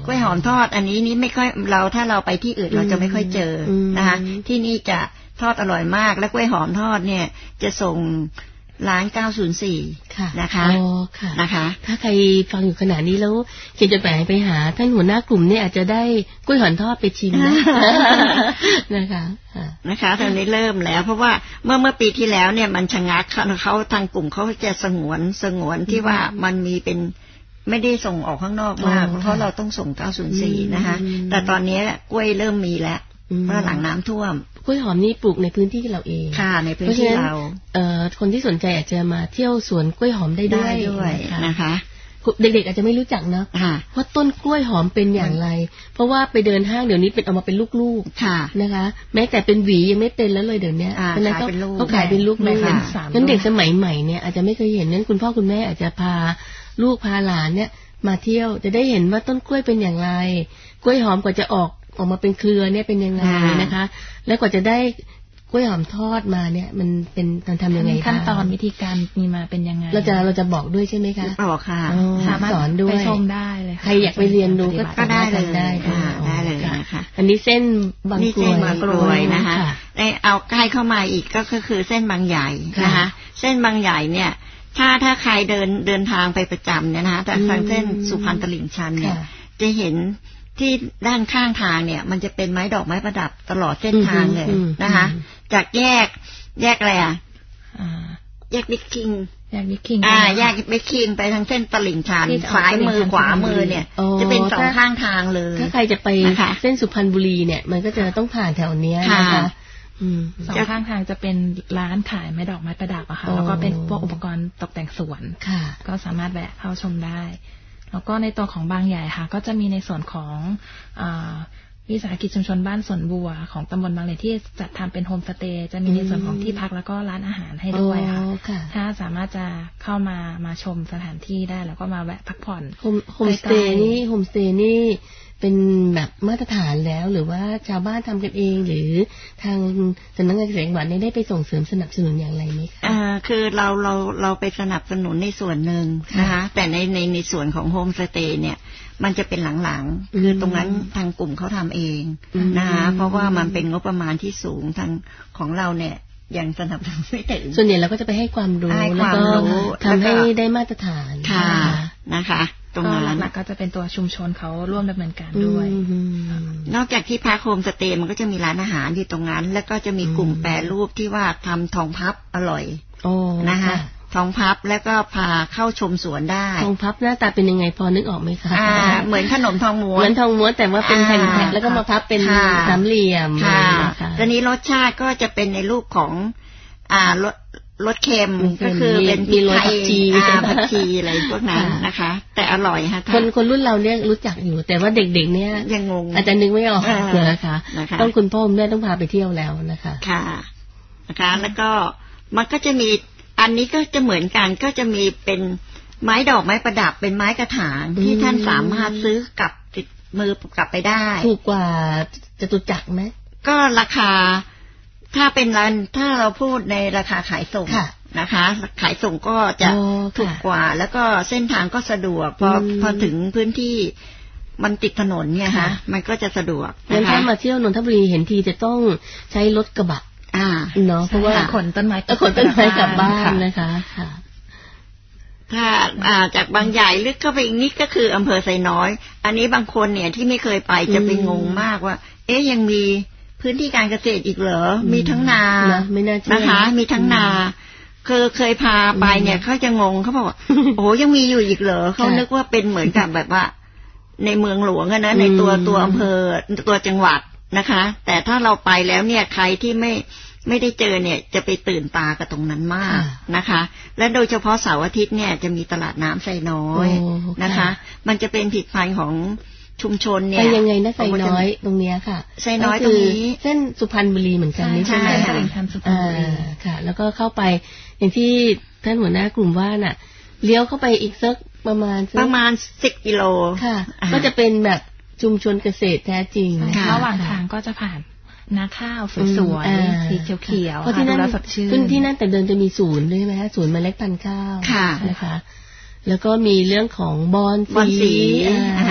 กล้วยหอมทอดอันนี้นี่ไม่ค่อยเราถ้าเราไปที่อื่นเราจะไม่ค่อยเจอนะคะที่นี่จะทอดอร่อยมากและกล้วยหอมทอดเนี่ยจะส่งร้านเก้าศูนย์สี่นะคะอ๋อค่ะนะคะถ้าใครฟังอยู่ขณะนี้แล้วเขียนจดหมายไปหาท่านหัวหน้ากลุ่มเนี่ยอาจจะได้กล้วยหอมทอดไปชิมนะนะคะนะคะตอนนี้เริ่มแล้วเพราะว่าเมื่อเมื่อปีที่แล้วเนี่ยมันชะงักเขาทางกลุ่มเขาจะสงวนสงวนที่ว่ามันมีเป็นไม่ได้ส่งออกข้างนอกมากเพราะเราต้องส่งเก้าศูนย์สี่นะคะแต่ตอนนี้กล้วยเริ่มมีแล้วเมื่อหลังน้ำท่วมกล้วยหอมนี่ปลูกในพื้นที่เราเองค่ะในพื้นที่เราเอ่อคนที่สนใจอาจจะมาเที่ยวสวนกล้วยหอมได้ด้วยนะคะเด็กๆอาจจะไม่รู้จักเนาะว่าต้นกล้วยหอมเป็นอย่างไรเพราะว่าไปเดินห้างเดี๋ยวนี้เป็นเอามาเป็นลูกๆนะคะแม้แต่เป็นหวียังไม่เป็นแล้วเลยเดี๋ยวนี้เพราะนั้นเขาขายเป็นลูกๆงั้นเด็กสมัยใหม่เนี่ยอาจจะไม่เคยเห็นนั้นคุณพ่อคุณแม่อาจจะพาลูกพาหลานเนี่ยมาเที่ยวจะได้เห็นว่าต้นกล้วยเป็นอย่างไรกล้วยหอมกว่าจะออกออกมาเป็นเครือเนี่ยเป็นยังไงนะคะแล้วกว่าจะได้กล้วยหอมทอดมาเนี่ยมันเป็นการทำยังไงขั้นตอนวิธีการมีมาเป็นยังไงเราจะเราจะบอกด้วยใช่ไหมคะบอกค่ะสามารถสอนด้วยไปชมได้เลยใครอยากไปเรียนรู้ก็ได้เลยได้ได้เลยนะคะอันนี้เส้นบางกรวยบางกรวยนะคะได้เอาใกล้เข้ามาอีกก็คือเส้นบางใหญ่นะคะเส้นบางใหญ่เนี่ยถ้าถ้าใครเดินเดินทางไปประจำเนี่ยนะคะแต่ทางเส้นสุพรรณตลิ่งชันเนี่ยจะเห็นที่ด้านข้างทางเนี่ยมันจะเป็นไม้ดอกไม้ประดับตลอดเส้นทางเลยนะคะจากแยกแยกอะไรอ่ะแยกบิ๊กคิงแยกบิ๊กคิงอ่าแยกบิ๊กคิงไปทางเส้นตลิ่งชันซ้ายมือขวามือเนี่ยจะเป็นสองข้างทางเลยถ้าใครจะไปเส้นสุพรรณบุรีเนี่ยมันก็จะต้องผ่านแถวเนี้ยนะคะสองข้างทางจะเป็นร้านขายไม้ดอกไม้ประดับอะค่ะแล้วก็เป็นพวกอุปกรณ์ตกแต่งสวนก็สามารถแวะเข้าชมได้แล้วก็ในตัวของบางใหญ่ค่ะก็จะมีในส่วนของวิสาหกิจชุมชนบ้านสวนบัวของตำบลบางใหญ่ที่จัดทำเป็นโฮมสเตย์จะมีในส่วนของที่พักแล้วก็ร้านอาหารให้ด้วยค่ะถ้าสามารถจะเข้ามามาชมสถานที่ได้แล้วก็มาแวะพักผ่อนโฮมสเตย์นี่โฮมสเตย์นี่เป็นแบบมาตรฐานแล้วหรือว่าชาวบ้านทำกันเองหรือทางสำนักงานเกษตรจังหวัดได้ไปส่งเสริมสนับสนุนอย่างไรไหมคะอ่าคือเราเราเราไปสนับสนุนในส่วนหนึ่งนะคะแต่ในในในส่วนของโฮมสเตย์เนี่ยมันจะเป็นหลังๆคือตรงนั้นทางกลุ่มเขาทำเองนะคะเพราะว่ามันเป็นงบประมาณที่สูงทางของเราเนี่ยยังสนับสนุนไม่ถึงส่วนใหญ่เราก็จะไปให้ความรู้แล้วก็ทำให้ได้มาตรฐานค่ะนะคะตรงนั้นหลักๆก็จะเป็นตัวชุมชนเขาร่วมดำเนินการด้วยนอกจากที่พักโฮมสเตย์มันก็จะมีร้านอาหารอยู่ตรงนั้นแล้วก็จะมีกลุ่มแปรรูปที่ว่าทำทองพับอร่อยนะคะทองพับแล้วก็พาเข้าชมสวนได้ทองพับหน้าตาเป็นยังไงพอนึกออกไหมคะอ่าเหมือนขนมทองม้วนเหมือนทองม้วนแต่ว่าเป็นแผ่นๆแล้วก็มาพับเป็นสามเหลี่ยมค่ะตอนนี้รสชาติก็จะเป็นในรูปของอ่ารสรสเค็มก็คือเป็นมีรสผักชีผักชีอะไรพวกนั้นนะคะแต่อร่อยค่ะคนคนรุ่นเราเนี่ยรู้จักอยู่แต่ว่าเด็กๆเนี่ยยังงงอาจจะนึกไม่ออกเลยนะคะต้องคุณพ่อคุณแม่ต้องพาไปเที่ยวแล้วนะคะค่ะนะคะแล้วก็มันก็จะมีอันนี้ก็จะเหมือนกันก็จะมีเป็นไม้ดอกไม้ประดับเป็นไม้กระถางที่ท่านสามารถซื้อกลับติดมือกลับไปได้ถูกกว่าจตุจักรไหมก็ราคาถ้าเป็นร้านถ้าเราพูดในราคาขายส่งนะคะขายส่งก็จะถูกกว่าแล้วก็เส้นทางก็สะดวกพอพอถึงพื้นที่มันติดถนนเนี่ยฮะมันก็จะสะดวกนะคะถ้ามาเที่ยวนนทบุรีเห็นทีจะต้องใช้รถกระบะอ่าเนาะเพราะว่าขนต้นไม้ขนต้นไม้กลับบ้านนะคะค่ะถ้าอ่าจากบางใหญ่ลึกเข้าไปอีกนิดก็คืออำเภอไซน้อยอันนี้บางคนเนี่ยที่ไม่เคยไปจะไปงงมากว่าเอ๊ยยังมีพื้นที่การเกษตรอีกเหรอมีทั้งนานะคะมีทั้งนาคือเคยพาไปเนี่ยเขาจะงงเขาบอกว่าโอ้ยังมีอยู่อีกเหรอเขานึกว่าเป็นเหมือนกับแบบว่าในเมืองหลวงอะนะในตัวตัวอำเภอตัวจังหวัดนะคะแต่ถ้าเราไปแล้วเนี่ยใครที่ไม่ไม่ได้เจอเนี่ยจะไปตื่นตากับตรงนั้นมากนะคะและโดยเฉพาะเสาร์อาทิตย์เนี่ยจะมีตลาดน้ำไซน้อยนะคะมันจะเป็นผลิตภัณฑ์ของชุมชนเนี่ยไปยังไงนะไซน้อยตรงเนี้ยค่ะไซน้อยตรงนี้เส้นสุพรรณบุรีเหมือนกันนี่ใช่ไหมคะค่ะแล้วก็เข้าไปอย่างที่ท่านหัวหน้ากลุ่มว่าน่ะเลี้ยวเข้าไปอีกสักประมาณประมาณสิบกิโลค่ะก็จะเป็นแบบชุมชนเกษตรแท้จริงระหว่างทางก็จะผ่านนาข้าวสวยๆสีเขียวๆเพราะที่นั่นที่นั่นแต่เดินจะมีศูนย์ด้วยไหมคะศูนย์เมล็ดพันธุ์ข้าวนะคะแล้วก็มีเรื่องของบอนสี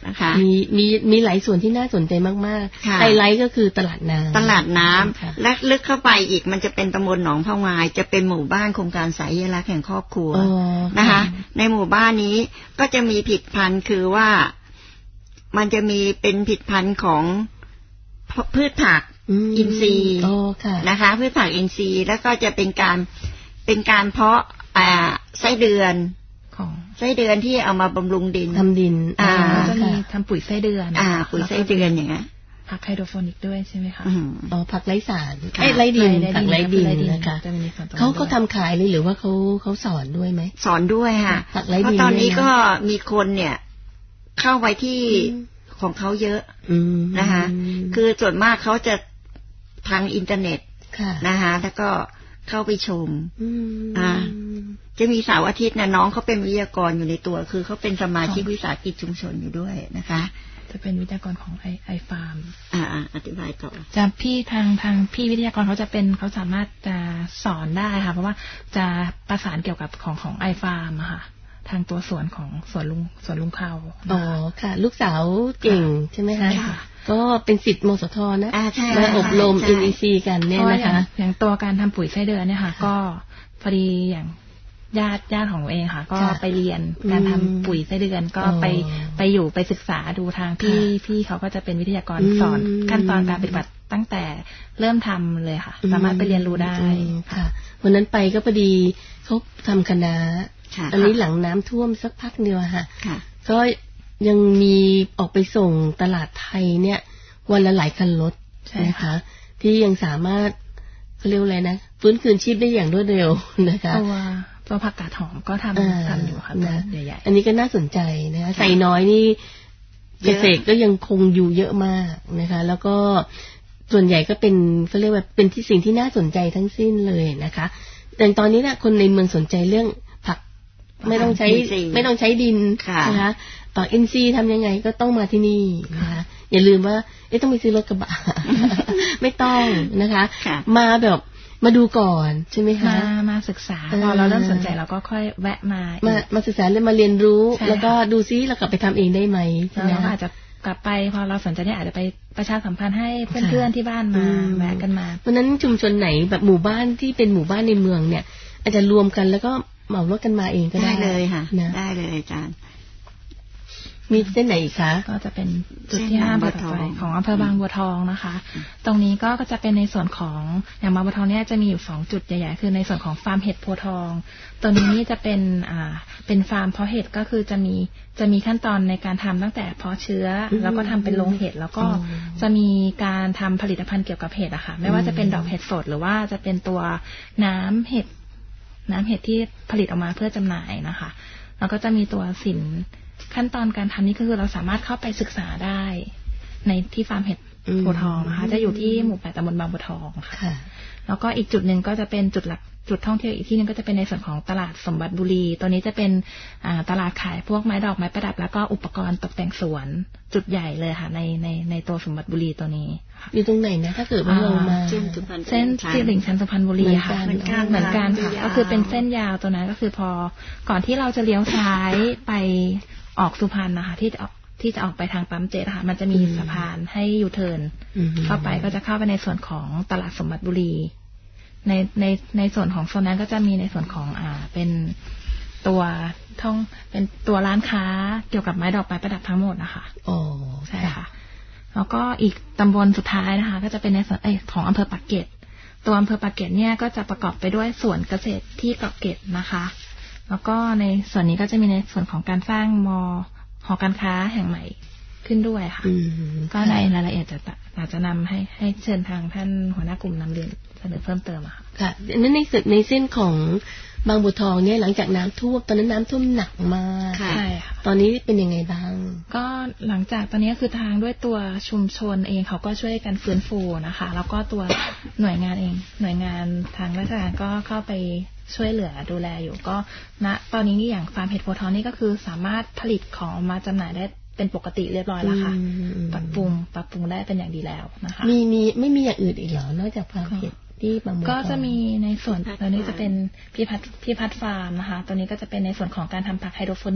นะคะมีมีมีหลายส่วนที่น่าสนใจมากๆไฮไลท์ก็คือตลาดน้ำตลาดน้ำและลึกเข้าไปอีกมันจะเป็นตำบลหนองพะวายจะเป็นหมู่บ้านโครงการสายเยลักษณ์แห่งครอบครัวนะคะในหมู่บ้านนี้ก็จะมีผลิตภัณฑ์คือว่ามันจะมีเป็นผลิตภัณฑ์ของพืชผักอินทรีย์นะคะพืชผักอินทรีย์แล้วก็จะเป็นการเป็นการเพาะอ่าไส้เดือนของไส้เดือนที่เอามาบำรุงดินทำดินอ่าจะมีทำปุ๋ยไส้เดือนอ่าปุ๋ยไส้เดือนอย่างเงี้ยผักไฮโดรโฟนิกด้วยใช่ไหมคะอ๋อผักไร้สารไร้ดินผักไร้ดินนะคะเขาเขาทำขายเลยหรือว่าเขาเขาสอนด้วยไหมสอนด้วยค่ะเพราะตอนนี้ก็มีคนเนี่ยเข้าไปที่ของเขาเยอะนะคะคือส่วนมากเขาจะทางอินเทอร์เน็ตนะคะแล้วก็เข้าไปชมอ่าจะมีเสาร์อาทิตย์นะน้องเขาเป็นวิทยากรอยู่ในตัวคือเขาเป็นสมาชิกวิสาหกิจชุมชนอยู่ด้วยนะคะจะเป็นวิทยากรของไอไอฟาร์มอ่าอธิบายต่อจะพี่ทางทางพี่วิทยากรเขาจะเป็นเขาสามารถจะสอนได้ค่ะเพราะว่าจะประสานเกี่ยวกับของของไอฟาร์มค่ะทางตัวสวนของสวนลุงสวนลุงเขาอ๋อค่ะลูกสาวเก่งใช่ไหมคะก็เป็นศิษย์มสทนะมาอบรม เอ็น อี ซี กันเนี่ยนะคะอย่างตัวการทำปุ๋ยไส้เดือนเนี่ยค่ะก็พอดีอย่างญาติญาติของเองค่ะก็ไปเรียนการทำปุ๋ยไส้เดือนก็ไปไปอยู่ไปศึกษาดูทางพี่พี่เขาก็จะเป็นวิทยากรสอนขั้นตอนการปฏิบัติตั้งแต่เริ่มทำเลยค่ะสามารถไปเรียนรู้ได้ค่ะวันนั้นไปก็พอดีเขาทำคณะอันนี้หลังน้ำท่วมสักพักเดียวค่ะก็ยังมีออกไปส่งตลาดไทยเนี่ยวันละหลายคันรถนะคะที่ยังสามารถเขาเรียกอะไรนะฟื้นคืนชีพได้อย่างรวดเร็วนะคะตัวตัวผักกาดหอมก็ทำทำอยู่ค่ะนะใหญ่ๆอันนี้ก็น่าสนใจนะคะใส่น้อยนี่เกษตรก็ยังคงอยู่เยอะมากนะคะแล้วก็ส่วนใหญ่ก็เป็นเขาเรียกว่าเป็นที่สิ่งที่น่าสนใจทั้งสิ้นเลยนะคะอย่างตอนนี้นะคนในเมืองสนใจเรื่องผักไม่ต้องใช้ไม่ต้องใช้ดินนะคะผักอินทรีย์ทำยังไงก็ต้องมาที่นี่นะคะอย่าลืมว่าเอ๊ะต้องไปซื้อรถกระบะ ไม่ต้องนะคะมาแบบมาดูก่อนใช่ไหมคะมามาศึกษาพอเราเริ่มสนใจเราก็ค่อยแวะมามามาศึกษาแล้วมาเรียนรู้แล้วก็ดูซิเรากลับไปทำเองได้ไหมเราอาจจะกลับไปพอเราสนใจเนี่ยอาจจะไปประชาสัมพันธ์ให้เพื่อนๆที่บ้านมาแวะกันมาเพราะนั้นชุมชนไหนแบบหมู่บ้านที่เป็นหมู่บ้านในเมืองเนี่ยอาจจะรวมกันแล้วก็เหมารถกันมาเองก็ได้เลยค่ะได้เลยอาจารย์มีเส้นไหนอีกคะก็จะเป็นจุดที่ห้าบัวทองของอำเภอบางบัวทองนะคะตรงนี้ก็จะเป็นในส่วนของอย่างบางบัวทองเนี่ยจะมีอยู่สองจุดใหญ่ๆคือในส่วนของฟาร์มเห็ดโพทองตัวนี้นี่จะเป็นอ่าเป็นฟาร์มเพาะเห็ดก็คือจะมีจะมีขั้นตอนในการทำตั้งแต่เพาะเชื้อแล้วก็ทำเป็นโรงเห็ดแล้วก็จะมีการทำผลิตภัณฑ์เกี่ยวกับเห็ดอะค่ะไม่ว่าจะเป็นดอกเห็ดสดหรือว่าจะเป็นตัวน้ำเห็ดน้ำเห็ดที่ผลิตออกมาเพื่อจำหน่ายนะคะแล้วก็จะมีตัวสินขั้นตอนการทำนี่ก็คือเราสามารถเข้าไปศึกษาได้ในที่ฟาร์มเห็ดโพทองนะคะจะอยู่ที่หมู่แปดตำบลบางบัวทองค่ะแล้วก็อีกจุดหนึ่งก็จะเป็นจุดหลักจุดท่องเที่ยวอีกที่นึงก็จะเป็นในส่วนของตลาดสมบัติบุรีตัวนี้จะเป็นตลาดขายพวกไม้ดอกไม้ประดับแล้วก็อุปกรณ์ตกแต่งสวนจุดใหญ่เลยค่ะในในในตัวสมบัติบุรีตัวนี้อยู่ตรงไหนนะถ้าเกิดว่าเรามาเส้นที่ลิงชันสุพรรณบุรีค่ะเหมือนกันเหมือนกันค่ะก็คือเป็นเส้นยาวตัวนั้นก็คือพอก่อนที่เราจะเลี้ยวซ้ายไปออกสุพรรณนะคะที่จะออกที่จะออกไปทางปั๊มเจ็ดค่ะมันจะมีสะพานให้ยูเทิร์นเข้าไปก็จะเข้าไปในส่วนของตลาดสมบัติบุรีในในในส่วนของโซนนั้นก็จะมีในส่วนของอ่าเป็นตัวท่องเป็นตัวร้านค้าเกี่ยวกับไม้ดอกไม้ประดับทั้งหมดนะคะโอ้ใช่ค่ะแล้วก็อีกตำบลสุดท้ายนะคะก็จะเป็นในส่วนของอำเภอปากเกร็ดตัวอำเภอปากเกร็ดเนี่ยก็จะประกอบไปด้วยสวนเกษตรที่เกาะเกร็ดนะคะแล้วก็ในส่วนนี้ก็จะมีในส่วนของการสร้างมอหอการค้าแห่งใหม่ขึ้นด้วยค่ะก็ในรายละเอียดจะอาจจะนำให้ให้เชิญทางท่านหัวหน้ากลุ่มนำเรียนเสนอเพิ่มเติมค่ะค่ะนั้นในในเส้นของบางบัวทองเนี่ยหลังจากน้ำท่วมตอนนั้นน้ำท่วมหนักมากใช่ค่ะตอนนี้เป็นยังไงบ้างก็หลังจากตอนนี้คือทางด้วยตัวชุมชนเองเขาก็ช่วยกันฟื้นฟูนะคะแล้วก็ตัวหน่วยงานเองหน่วยงานทางราชการก็เข้าไปช่วยเหลือดูแลอยู่ก็ณตอนนี้นี่อย่างฟาร์มเห็ดโพทองนี่ก็คือสามารถผลิตของมาจำหน่ายได้เป็นปกติเรียบร้อยแล้วค่ะปรับปรุงปรับปรุงได้เป็นอย่างดีแล้วนะคะมีมีไม่มีอย่างอื่นอีกเหรอนอกจากฟาร์มเห็ดที่บางบัวทองก็จะมีในส่วนตัวนี้จะเป็นพี่พัดพี่พัดฟาร์มนะคะตัวนี้ก็จะเป็นในส่วนของการทำผักไฮโดรโฟนิก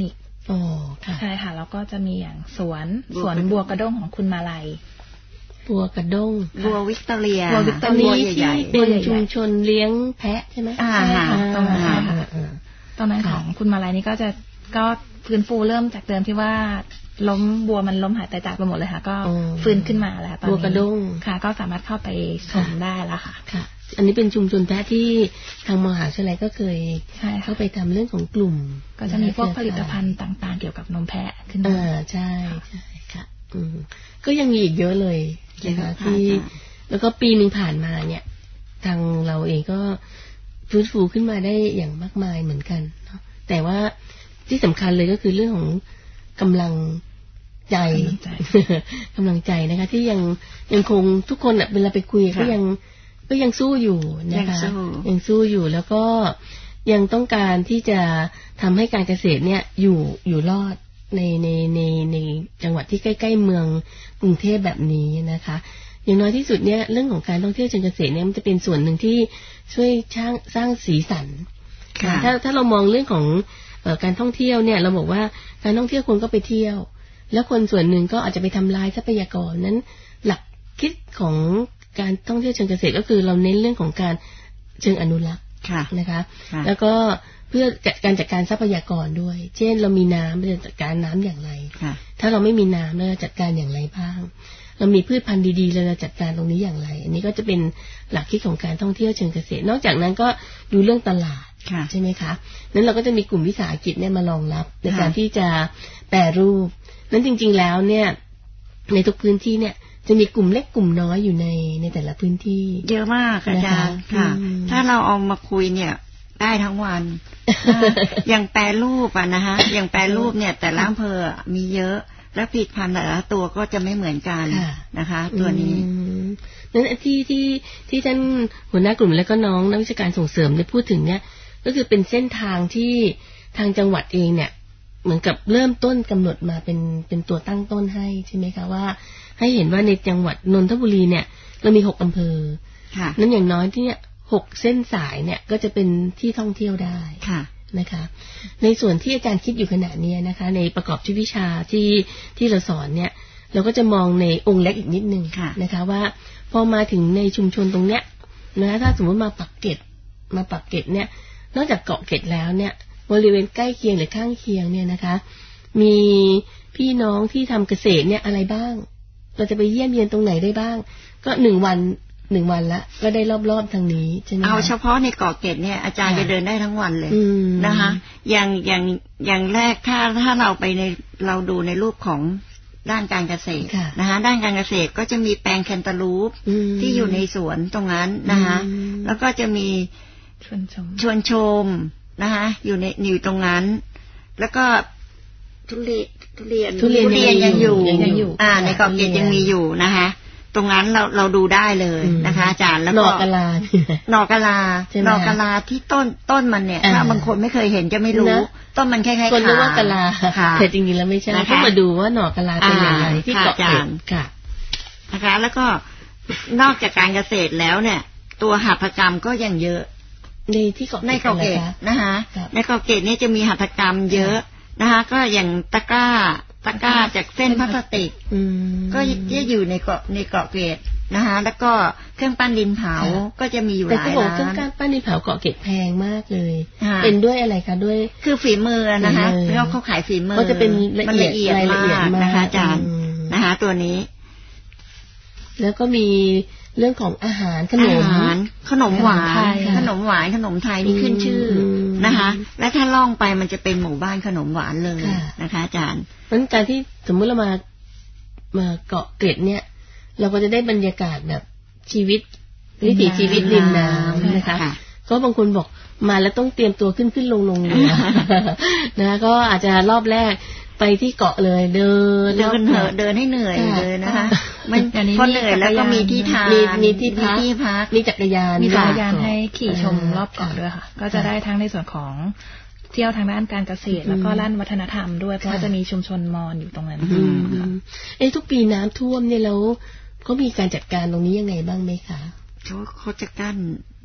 โอ้ค่ะใช่ค่ะแล้วก็จะมีอย่างสวนสวนบัวกระด้งของคุณมาลัยบัวกระด้งบัววิกตอเรียบัววิกตอเรียที่เป็นชุมชนเลี้ยงแพะใช่ไหมใช่ค่ะตรงนั้นใช่ค่ะตรงนั้นของคุณมาลัยนี่ก็จะก็ฟื้นฟูเริ่มจากเดิมที่ว่าล้มบัวมันล้มหายตายจากไปหมดเลยค่ะก็ฟื้นขึ้นมาแล้วตอนนี้บัวกระด้งค่ะก็สามารถเข้าไปชมได้แล้วค่ะค่ะอันนี้เป็นชุมชนแพะที่ทางมหาวิทยาลัยก็เคยเข้าไปทำเรื่องของกลุ่มก็จะมีพวกผลิตภัณฑ์ต่างๆเกี่ยวกับนมแพะขึ้นมาใช่ใช่ค่ะก็ยังมีอีกเยอะเลยนะคะที่แล้วก็ปีหนึ่งผ่านมาเนี่ยทางเราเองก็ฟื้นฟูขึ้นมาได้อย่างมากมายเหมือนกันเนาะแต่ว่าที่สำคัญเลยก็คือเรื่องของกำลังใจกำลังใจนะคะที่ยังยังคงทุกคนเวลาไปคุยก็ยังก็ยังสู้อยู่นะคะยังสู้อยู่แล้วก็ยังต้องการที่จะทำให้การเกษตรเนี่ยอยู่อยู่รอดในในในในจังหวัดที่ใกล้ๆเมืองกรุงเทพแบบนี้นะคะอย่างน้อยที่สุดเนี่ยเรื่องของการท่องเที่ยวเชิงเกษตรเนี่ยมันจะเป็นส่วนหนึ่งที่ช่วยสร้างสร้างสีสันถ้าถ้าเรามองเรื่องของเอ่อการท่องเที่ยวเนี่ยเราบอกว่าการท่องเที่ยวคนก็ไปเที่ยวแล้วคนส่วนหนึ่งก็อาจจะไปทำลายทรัพยากรนั้นหลักคิดของการท่องเที่ยวเชิงเกษตรก็คือเราเน้นเรื่องของการเชิงอนุรักษ์นะคะแล้วก็เพื่อการจัดการทรัพยากรด้วยเช่นเรามีน้ำเราจะจัดการน้ำอย่างไรถ้าเราไม่มีน้ำเราจะจัดการอย่างไรบ้างเรามีพืชพันธุ์ดีๆเราจะจัดการตรงนี้อย่างไรอันนี้ก็จะเป็นหลักคิดของการท่องเที่ยวเชิงเกษตรนอกจากนั้นก็ดูเรื่องตลาดใช่ไหมคะนั้นเราก็จะมีกลุ่มวิสาหกิจเนี่ยมารองรับในการที่จะแปรรูปนั้นจริงๆแล้วเนี่ยในทุกพื้นที่เนี่ยจะมีกลุ่มเล็กกลุ่มน้อยอยู่ในในแต่ละพื้นที่เยอะมากอาจารย์ค่ะถ้าเราเอามาคุยเนี่ยได้ทั้งวันอย่างแปรรูปอะนะคะอย่างแปรรูปเนี่ยแต่ละอำเภอมีเยอะและผลิตภัณฑ์แต่ละตัวก็จะไม่เหมือนกันนะคะตัวนี้นั้นที่ที่ที่ท่านหัวหน้ากลุ่มและก็น้องนักวิชาการส่งเสริมได้พูดถึงเนี่ยก็คือเป็นเส้นทางที่ทางจังหวัดเองเนี่ยเหมือนกับเริ่มต้นกำหนดมาเป็นเป็นตัวตั้งต้นให้ใช่ไหมคะว่าให้เห็นว่าในจังหวัดนนทบุรีเนี่ยเรามีหกอำเภอนั้นอย่างน้อยที่เนี่ยหกเส้นสายเนี่ยก็จะเป็นที่ท่องเที่ยวได้นะคะในส่วนที่อาจารย์คิดอยู่ขณะนี้นะคะในประกอบชีววิชาที่ที่เราสอนเนี่ยเราก็จะมองในองค์เล็กอีกนิดนึงนะคะว่าพอมาถึงในชุมชนตรงเนี้ยนะถ้าสมมติมาปักเกร็ดมาปักเกร็ดเนี่ยนอกจากเกาะเกร็ดแล้วเนี่ยบริเวณใกล้เคียงหรือข้างเคียงเนี่ยนะคะมีพี่น้องที่ทำเกษตรเนี่ยอะไรบ้างเราจะไปเยี่ยมเยียนตรงไหนได้บ้างก็หนึ่งวันหนึ่งวันละก็ได้รอบๆทางนี้ใช่ไหมเอาเฉพาะในเกาะเกร็ดเนี่ยอาจารย์จะเดินได้ทั้งวันเลยนะคะอย่างอย่างอย่างแรกถ้าถ้าเราไปในเราดูในรูปของด้านการเกษตรนะคะด้านการเกษตรก็จะมีแปลงแคนตาลูปที่อยู่ในสวนตรงนั้นนะคะแล้วก็จะมีชวนชมชวนชมนะคะอยู่ในอยู่ตรงนั้นแล้วก็ทุเรียนทุเรียนทุเรียนยังอยู่อ่าในเกาะเกร็ดยังมีอยู่นะคะตรงนั้นเราเราดูได้เลยนะคะอาจารย์แล้วก็หนอกะลาหนอกะลาหนอกะลาที่ต้นต้นมันเนี่ยถ้าบางคนไม่เคยเห็นจะไม่รู้ต้นมันคล้ายๆขาคนรู้ว่ากะลาแต่จริงๆแล้วไม่ใช่ต้องมาดูว่าหนอกะลาเป็นอย่างไรที่เกาะเกร็ดค่ะนะคะแล้วก็นอกจากการเกษตรแล้วเนี่ยตัวหัตถกรรมก็ยังเยอะในที่เกาะในเกาะเกร็ดนะคะในเกาะเกร็ดนี่จะมีหัตถกรรมเยอะนะคะก็อย่างตะกร้าตะกร้าจากเส้นพลาสติกก็จะอยู่ในเกาะในเกาะเกร็ดนะคะแล้วก็เครื่องปั้นดินเผาก็จะมีอยู่หลายร้านแต่เครื่องปั้นดินเผาเกาะเกร็ดแพงมากเลยเป็นด้วยอะไรคะด้วยคือฝีมือนะคะเขาเขาขายฝีมือก็จะเป็นละเอียดรายละเอียดมากนะคะอาจารย์นะคะตัวนี้แล้วก็มีเรื่องของอาหารขนมขนมหวานขนมหวานขนมไทยนี่ขึ้นชื่อนะคะและถ้าล่องไปมันจะเป็นหมู่บ้านขนมหวานเลยนะคะอาจารย์เพราะการที่สมมติเรามามาเกาะเกร็ดเนี่ยเราก็จะได้บรรยากาศแบบชีวิตวิถีชีวิตริมน้ำนะคะก็บางคนบอกมาแล้วต้องเตรียมตัวขึ้นขึ้นลงลงเลยนะก็อาจจะรอบแรกไปที่เกาะเลยเดินเดินเหอะเดินให้เหนื่อยเลยนะคะมันพอเหนื่อยแล้วก็มีที่ทานมีที่พักมีจักรยานมีจักรยานให้ขี่ชมรอบเกาะด้วยค่ะก็จะได้ทั้งในส่วนของเที่ยวทางด้านการเกษตรแล้วก็ด้านวัฒนธรรมด้วยเพราะจะมีชุมชนมอญอยู่ตรงนั้นค่ะเอ้ทุกปีน้ำท่วมเนี่ยแล้วเขามีการจัดการตรงนี้ยังไงบ้างไหมคะเขาเขาจะกั้น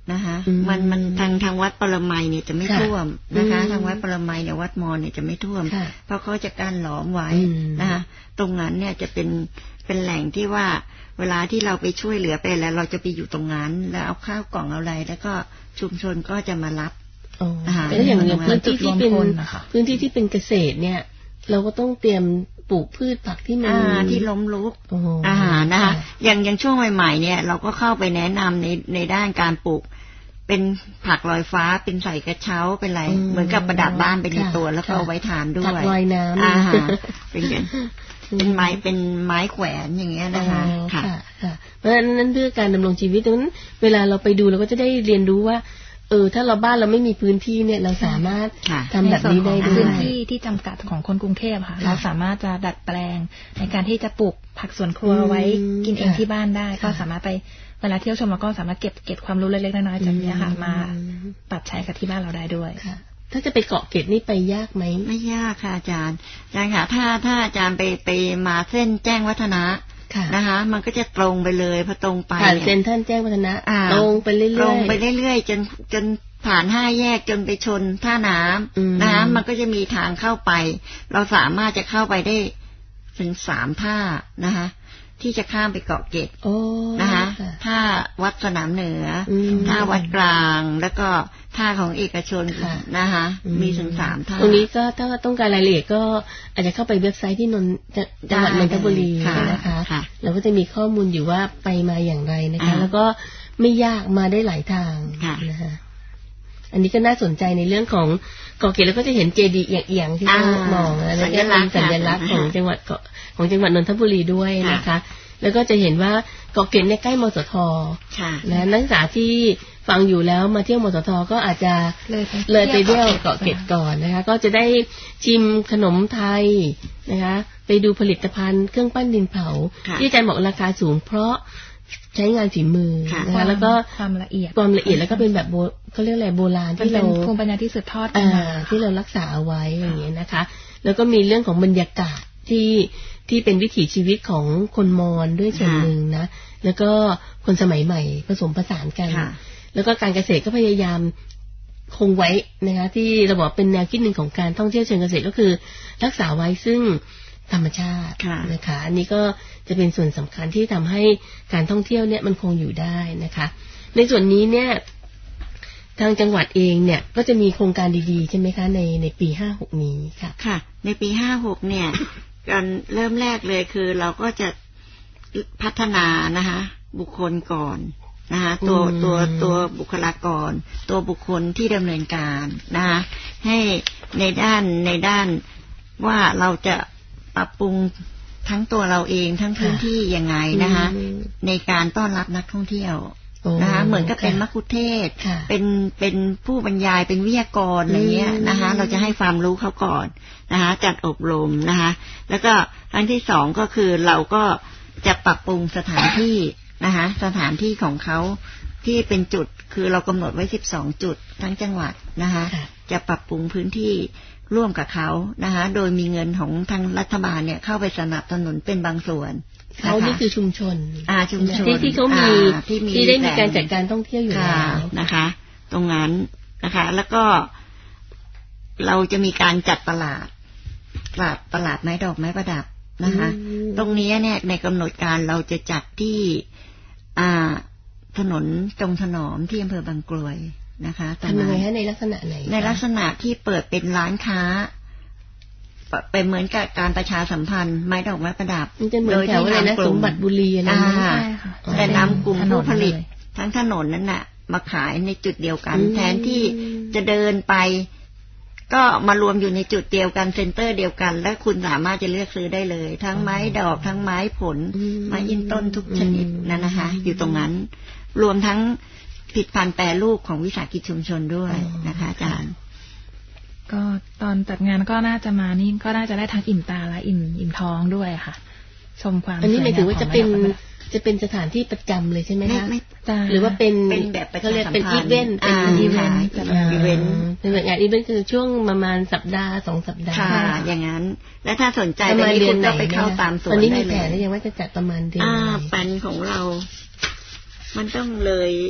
นะคะมันมันทางทางวัดปรมัยเนี่ยจะไม่ท่วมนะคะทางวัดปรมัยเนี่ยวัดมอญเนี่ยจะไม่ท่วมเพราะเขาจะกั้นล้อมไว้นะคะตรงนั้นเนี่ยจะเป็นเป็นแหล่งที่ว่าเวลาที่เราไปช่วยเหลือไปแล้วเราจะไปอยู่ตรงนั้นแล้วเอาข้าวกล่องเอาอะไรแล้วก็ชุมชนก็จะมารับแล้วอย่างอย่างพื้นที่ที่เป็นพื้นที่ที่เป็นเกษตรเนี่ยเราก็ต้องเตรียมปลูกพืชผักที่มันที่ล้มลุกอาหารนะคะอย่างอย่างช่วงใหม่ๆเนี่ยเราก็เข้าไปแนะนำในในด้านการปลูกเป็นผักลอยฟ้าเป็นใส่กระเช้าเป็นอะไรเหมือนกับประดับบ้านเป็นในตัวแล้วก็เอาไว้ทานด้วยผักลอยน้ำอาหารเป็นอย่างเป็นไม้เป็นไม้แขวนอย่างเงี้ยนะคะค่ะเพราะฉะนั้นเพื่อการดำรงชีวิตนั้นเวลาเราไปดูเราก็จะได้เรียนรู้ว่าเออถ้าเราบ้านเราไม่มีพื้นที่เนี่ยเราสามารถทำแบบนี้ได้ด้วยพื้นที่ที่จำกัดของคนกรุงเทพค่ะเราสามารถจะดัดแปลงในการที่จะปลูกผักสวนครัวไว้กินเองที่บ้านได้ก็สามารถไปเวลาเที่ยวชมเราก็สามารถเก็บเก็บความรู้เล็กๆน้อยๆจากนี้ค่ะมาปรับใช้กับที่บ้านเราได้ด้วยถ้าจะไปเกาะเกร็ดนี่ไปยากไหมไม่ยากค่ะอาจารย์อาจารย์ค่ะถ้าถ้าอาจารย์ไปไปมาเส้นแจ้งวัฒนะนะคะมันก็จะตรงไปเลยพอตรงไปผ่านเซ็นทรัลแจ้งวัฒนะตรงไปเรื่อยๆตรงไปเรื่อยๆจนจนผ่านห้าแยกจนไปชนท่าน้ำนะคะมันก็จะมีทางเข้าไปเราสามารถจะเข้าไปได้ถึงสามท่านะคะที่จะข้ามไปเกาะเกร็ดนะคะท่าวัดสนามเหนือท่าวัดกลางแล้วก็ท่าของเอกชนนะคะมีถึงสามท่าตรงนี้ก็ถ้าต้องการรายละเอียดก็อาจจะเข้าไปเว็บไซต์ที่นนจังหวัดนนทบุรีนะคะแล้วก็จะมีข้อมูลอยู่ว่าไปมาอย่างไรนะคะแล้วก็ไม่ยากมาได้หลายทางนะคะอันนี้ก็น่าสนใจในเรื่องของเกาะเกร็ดแล้วก็จะเห็นเจดีย์เอียงๆที่เรามองแล้วก็เป็นสัญลักษณ์ของจังหวัดเกาะของจังหวัดนนทบุรีด้วยนะคะแล้วก็จะเห็นว่าเกาะเกร็ดเนี่ยใกล้มสทนะนักศึกษาที่ฟังอยู่แล้วมาเที่ยวมสทก็อาจจะเลยไปเที่ยวเกาะเกร็ดก่อนนะคะก็จะได้ชิมขนมไทยนะคะไปดูผลิตภัณฑ์เครื่องปั้นดินเผาที่อาจารย์บอกราคาสูงเพราะใช้งานฝีมือนะคะแล้วก็ความละเอียดความละเอียดแล้วก็เป็นแบบเขาเรียกอะไรโบราณที่เราภูมิปัญญาที่สืบทอดมาที่เรารักษาเอาไว้อย่างเงี้ยนะคะแล้วก็มีเรื่องของบรรยากาศที่ที่เป็นวิถีชีวิตของคนมอญด้วยส่วนหนึ่งนะแล้วก็คนสมัยใหม่ผสมผสานกันแล้วก็การเกษตรก็พยายามคงไว้นะคะที่เราบอกเป็นแนวคิดหนึ่งของการท่องเที่ยวเชิงเกษตรก็คือรักษาไว้ซึ่งธรรมชาตินะคะอันนี้ก็จะเป็นส่วนสำคัญที่ทำให้การท่องเที่ยวเนี่ยมันคงอยู่ได้นะคะในส่วนนี้เนี่ยทางจังหวัดเองเนี่ยก็จะมีโครงการดีๆใช่ไหมคะในในปีห้าหกนี้ค่ะค่ะในปีห้าหกเนี่ยการเริ่มแรกเลยคือเราก็จะพัฒนานะคะบุคคลก่อนนะคะตัวตัวตัวบุคลากรตัวบุคคลที่ดำเนินการนะคะให้ในด้านในด้านว่าเราจะปรับปรุงทั้งตัวเราเองทั้งพื้นที่ยังไงนะคะในการต้อนรับนักท่องเที่ยวนะคะเหมือนกับเป็นมัคคุเทศก์เป็นเป็นผู้บรรยายเป็นวิทยากรอะไรเงี้ยนะคะเราจะให้ความรู้เขาก่อนนะคะจัดอบรมนะคะแล้วก็อันที่สองก็คือเราก็จะปรับปรุงสถานที่นะคะสถานที่ของเขาที่เป็นจุดคือเรากำหนดไว้สิบสองจุดทั้งจังหวัดนะคะจะปรับปรุงพื้นที่ร่วมกับเขานะคะโดยมีเงินของทางรัฐบาลเนี่ยเข้าไปสนับสนุนเป็นบางส่วนเขานี่คือชุมชนอ่าชุมชนที่ที่เขามีที่ได้มีการจัดการท่องเที่ยวอยู่แล้วนะคะตรงนั้นนะคะแล้วก็เราจะมีการจัดตลาดตลาดตลาดไม้ดอกไม้ประดับนะคะตรงนี้เนี่ยในกำหนดการเราจะจัดที่อ่าถนนจงถนอมที่อำเภอบางกรวยนะคะทำยังไงในลักษณะไหนในลักษณะที่เปิดเป็นร้านค้าเป็นเหมือนกับการประชาสัมพันธ์ไม้ดอกไม้ประดับโดยที่นำกลุ่มบัตรบุรีอะไรนั่นแต่นำกลุ่มผู้ผลิตทั้งถนนนั้นน่ะมาขายในจุดเดียวกันแทนที่จะเดินไปก็มารวมอยู่ในจุดเดียวกันเซ็นเตอร์เดียวกันและคุณสามารถจะเลือกซื้อได้เลยทั้งไม้ดอกทั้งไม้ผลไม้ยืนต้นทุกชนิดนั่นนะคะอยู่ตรงนั้นรวมทั้งผลิตภัณฑ์แปรรูปของวิสาหกิจชุมชนด้วยนะคะอาจารย์ก็ตอนจัดงานก็น่าจะมานี่ก็น่าจะได้ทั้งอิ่มตาและอิ่มอิ่มท้องด้วยค่ะชมความอันนี้หมายถึงว่าจะเป็นจะเป็นสถานที่ประจำเลยใช่ไหมคะหรือว่าเป็นเป็นแบบเขาเรียกเป็นอีเวนต์เป็นอีเวนต์อีเวนต์เป็นแบบงานอีเวนต์คือช่วงประมาณสัปดาห์สองสัปดาห์ค่ะอย่างนั้นและถ้าสนใจไปคุณก็ไปเข้าตามส่วนได้เลยตอนนี้มีแผนหรือยังว่าจะจัดประมาณเดือนอ่าแผนของเรามันต้องเลย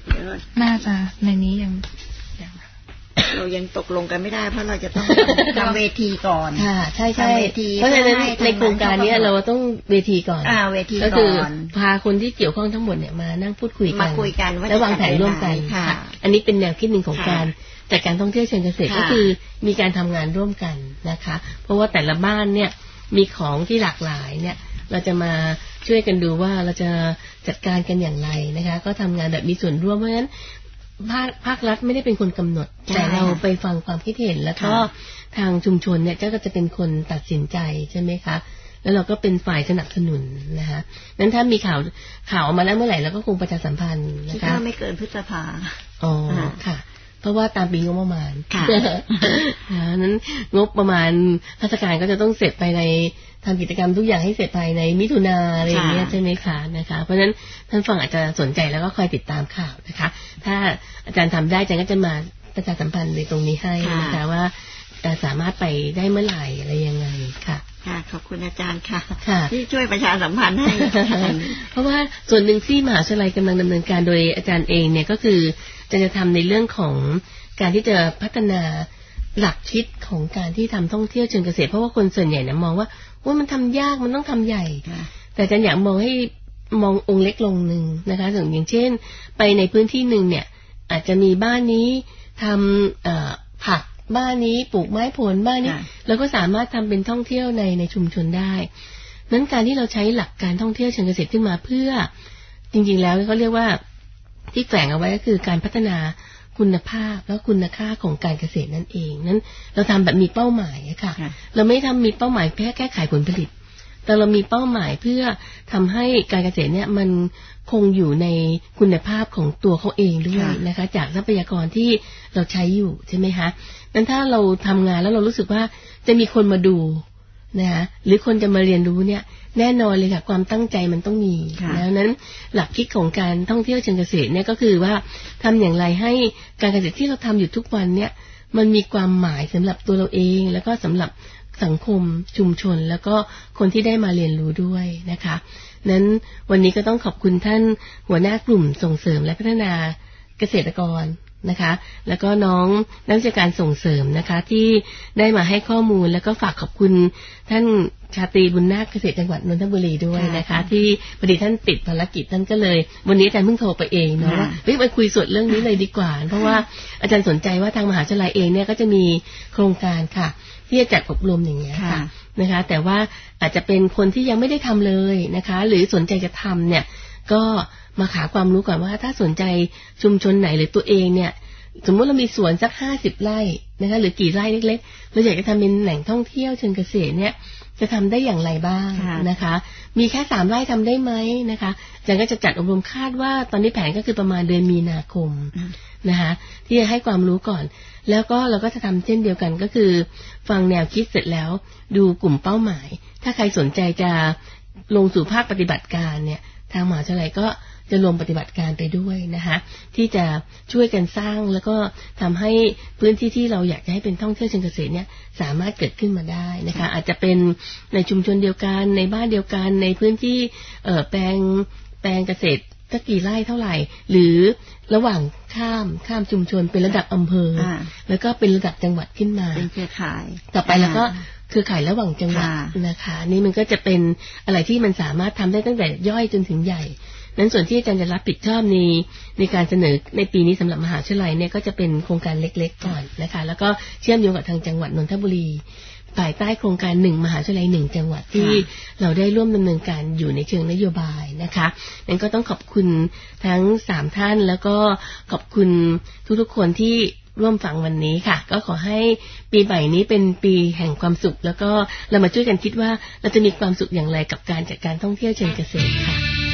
น่าจะในนี้ยังเรายังตกลงกันไม่ได้เพราะเราจะต้องทำเวทีก่อนค่ะใช่ใช่เพราะฉะนั้นในโครงการนี้เราต้องเวทีก่อนอ่าเวทีก่อนก็คือพาคนที่เกี่ยวข้องทั้งหมดเนี่ยมานั่งพูดคุยกันมาคุยกันและวางแผนร่วมกันค่ะอันนี้เป็นแนวคิดหนึ่งของการจัดการท่องเที่ยวเชิงเกษตรก็คือมีการทำงานร่วมกันนะคะเพราะว่าแต่ละบ้านเนี่ยมีของที่หลากหลายเนี่ยเราจะมาช่วยกันดูว่าเราจะจัดการกันอย่างไรนะคะก็ทำงานแบบมีส่วนร่วมเพราะฉะนั้นภาคภาครัฐไม่ได้เป็นคนกำหนดแต่เราไปฟังความคิดเห็นแล้วก็ทางชุมชนเนี่ยก็จะเป็นคนตัดสินใจใช่ไหมคะแล้วเราก็เป็นฝ่ายสนับสนุนนะคะนั้นถ้ามีข่าวข่าวออกมาแล้วเมื่อไหร่เราก็คงประชาสัมพันธ์นะคะไม่เกินพฤษภาอ๋อค่ะเพราะว่าตามปีงบประมาณนั้นงบประมาณราชการก็จะต้องเสร็จไปในทำกิจกรรมทุกอย่างให้เสร็จภายในมิถุนาอะไรอย่างเงี้ยใช่ไหมคะนะคะเพราะฉะนั้นท่านฟังอาจจะสนใจแล้วก็คอยติดตามข่าวนะคะถ้าอาจารย์ทำได้อาจารย์ก็จะมาประชาสัมพันธ์ในตรงนี้ให้นะคะว่าจะสามารถไปได้เมื่อไหร่อะไรยังไงค่ะค่ะขอบคุณอาจารย์ค่ะที่ช่วยประชาสัมพันธ์ให้เพราะว่าส่วนหนึ่งที่มหาวิทยาลัยกำลังดำเนินการโดยอาจารย์เองเนี่ยก็คือจะจะทำในเรื่องของการที่จะพัฒนาหลักคิดของการที่ทำท่องเที่ยวเชิงเกษตรเพราะว่าคนส่วนใหญ่เนี่ยมองว่าว่ามันทำยากมันต้องทำใหญ่แต่อาจารย์อยากมองให้มององค์เล็กลงหนึ่งนะคะอย่างเช่นไปในพื้นที่หนึ่งเนี่ยอาจจะมีบ้านนี้ทำผักบ้านนี้ปลูกไม้ผลบ้านนี้เราก็สามารถทำเป็นท่องเที่ยวในในชุมชนได้นั้นการที่เราใช้หลักการท่องเที่ยวเชิงเกษตรขึ้นมาเพื่อจริงๆแล้วเขาเรียกว่าที่แฝงเอาไว้ก็คือการพัฒนาคุณภาพและคุณค่าของการเกษตรนั่นเองนั้นเราทำแบบมีเป้าหมายค่ะเราไม่ทำมีเป้าหมายแค่แค่ขายผลผลิตแต่เรามีเป้าหมายเพื่อทำให้การเกษตรเนี่ยมันคงอยู่ในคุณภาพของตัวเขาเองด้วยนะคะจากทรัพยากรที่เราใช้อยู่ใช่ไหมคะนั้นถ้าเราทำงานแล้วเรารู้สึกว่าจะมีคนมาดูนะคะหรือคนจะมาเรียนรู้เนี่ยแน่นอนเลยค่ะความตั้งใจมันต้องมีแล้วนั้นหลักคิดของการท่องเที่ยวเชิงเกษตรเนี่ยก็คือว่าทำอย่างไรให้การเกษตรที่เราทำอยู่ทุกวันเนี่ยมันมีความหมายสำหรับตัวเราเองแล้วก็สำหรับสังคมชุมชนแล้วก็คนที่ได้มาเรียนรู้ด้วยนะคะนั้นวันนี้ก็ต้องขอบคุณท่านหัวหน้ากลุ่มส่งเสริมและพัฒนาเกษตรกรนะคะแล้วก็น้องนักวิชาการส่งเสริมนะคะที่ได้มาให้ข้อมูลแล้วก็ฝากขอบคุณท่านชาตรีบุญนาคเกษตรจังหวัดนนทบุรีด้วยนะคะที่พอดีท่านติดภารกิจท่านก็เลยวันนี้อาจารย์เพิ่งโทรไปเองเนาะว่าเฮ้ยไปคุยสดเรื่องนี้เลยดีกว่าเพราะว่าอาจารย์สนใจว่าทางมหาวิทยาลัยเองเนี่ยก็จะมีโครงการค่ะที่จะจัดอบรมอย่างเงี้ยค่ะนะคะแต่ว่าอาจจะเป็นคนที่ยังไม่ได้ทำเลยนะคะหรือสนใจจะทำเนี่ยก็มาหาความรู้ก่อนว่าถ้าสนใจชุมชนไหนหรือตัวเองเนี่ยสมมติเรามีสวนสักห้าสิบไร่นะคะหรือกี่ไร่เล็กๆเราอยากจะทำเป็นแหล่งท่องเที่ยวเชิงเกษตรเนี่ยจะทำได้อย่างไรบ้างนะคะมีแค่สามไร่ทำได้ไหมนะคะอาจารย์ก็จะจัดอบรมคาดว่าตอนนี้แผนก็คือประมาณเดือนมีนาคมนะคะที่จะให้ความรู้ก่อนแล้วก็เราก็จะทำเช่นเดียวกันก็คือฟังแนวคิดเสร็จแล้วดูกลุ่มเป้าหมายถ้าใครสนใจจะลงสู่ภาคปฏิบัติการเนี่ยทางมหาวิทยาลัยก็จะรวมปฏิบัติการไปด้วยนะคะที่จะช่วยกันสร้างแล้วก็ทำให้พื้นที่ที่เราอยากจะให้เป็นท่องเที่ยวเชิงเกษตรเนี่ยสามารถเกิดขึ้นมาได้นะคะอาจจะเป็นในชุมชนเดียวกันในบ้านเดียวกันในพื้นที่เอ่อแปลงแปลงเกษตรสักกี่ไร่เท่าไหร่หรือระหว่างข้ามข้ามชุมชนเป็นระดับอำเภอแล้วก็เป็นระดับจังหวัดขึ้นมาเป็นเครือข่ายต่อไปแล้วก็เครือข่ายระหว่างจังหวัดนะคะนี่มันก็จะเป็นอะไรที่มันสามารถทำได้ตั้งแต่ย่อยจนถึงใหญ่นั้นส่วนที่อาจารย์จะรับผิดชอบในในการเสนอในปีนี้สำหรับมหาวิทยาลัยเนี่ยก็จะเป็นโครงการเล็กๆก่อนนะคะแล้วก็เชื่อมโยงกับทางจังหวัดนนทบุรีภายใต้โครงการหนึ่งมหาวิทยาลัยหนึ่งจังหวัดที่เราได้ร่วมดำเนินการอยู่ในเชิงนโยบายนะคะนั้นก็ต้องขอบคุณทั้งสามท่านแล้วก็ขอบคุณทุกๆคนที่ร่วมฟังวันนี้ค่ะก็ขอให้ปีใหม่นี้เป็นปีแห่งความสุขแล้วก็เรามาช่วยกันคิดว่าเราจะมีความสุขอย่างไรกับการจัดการท่องเที่ยวเชิงเกษตรค่ะ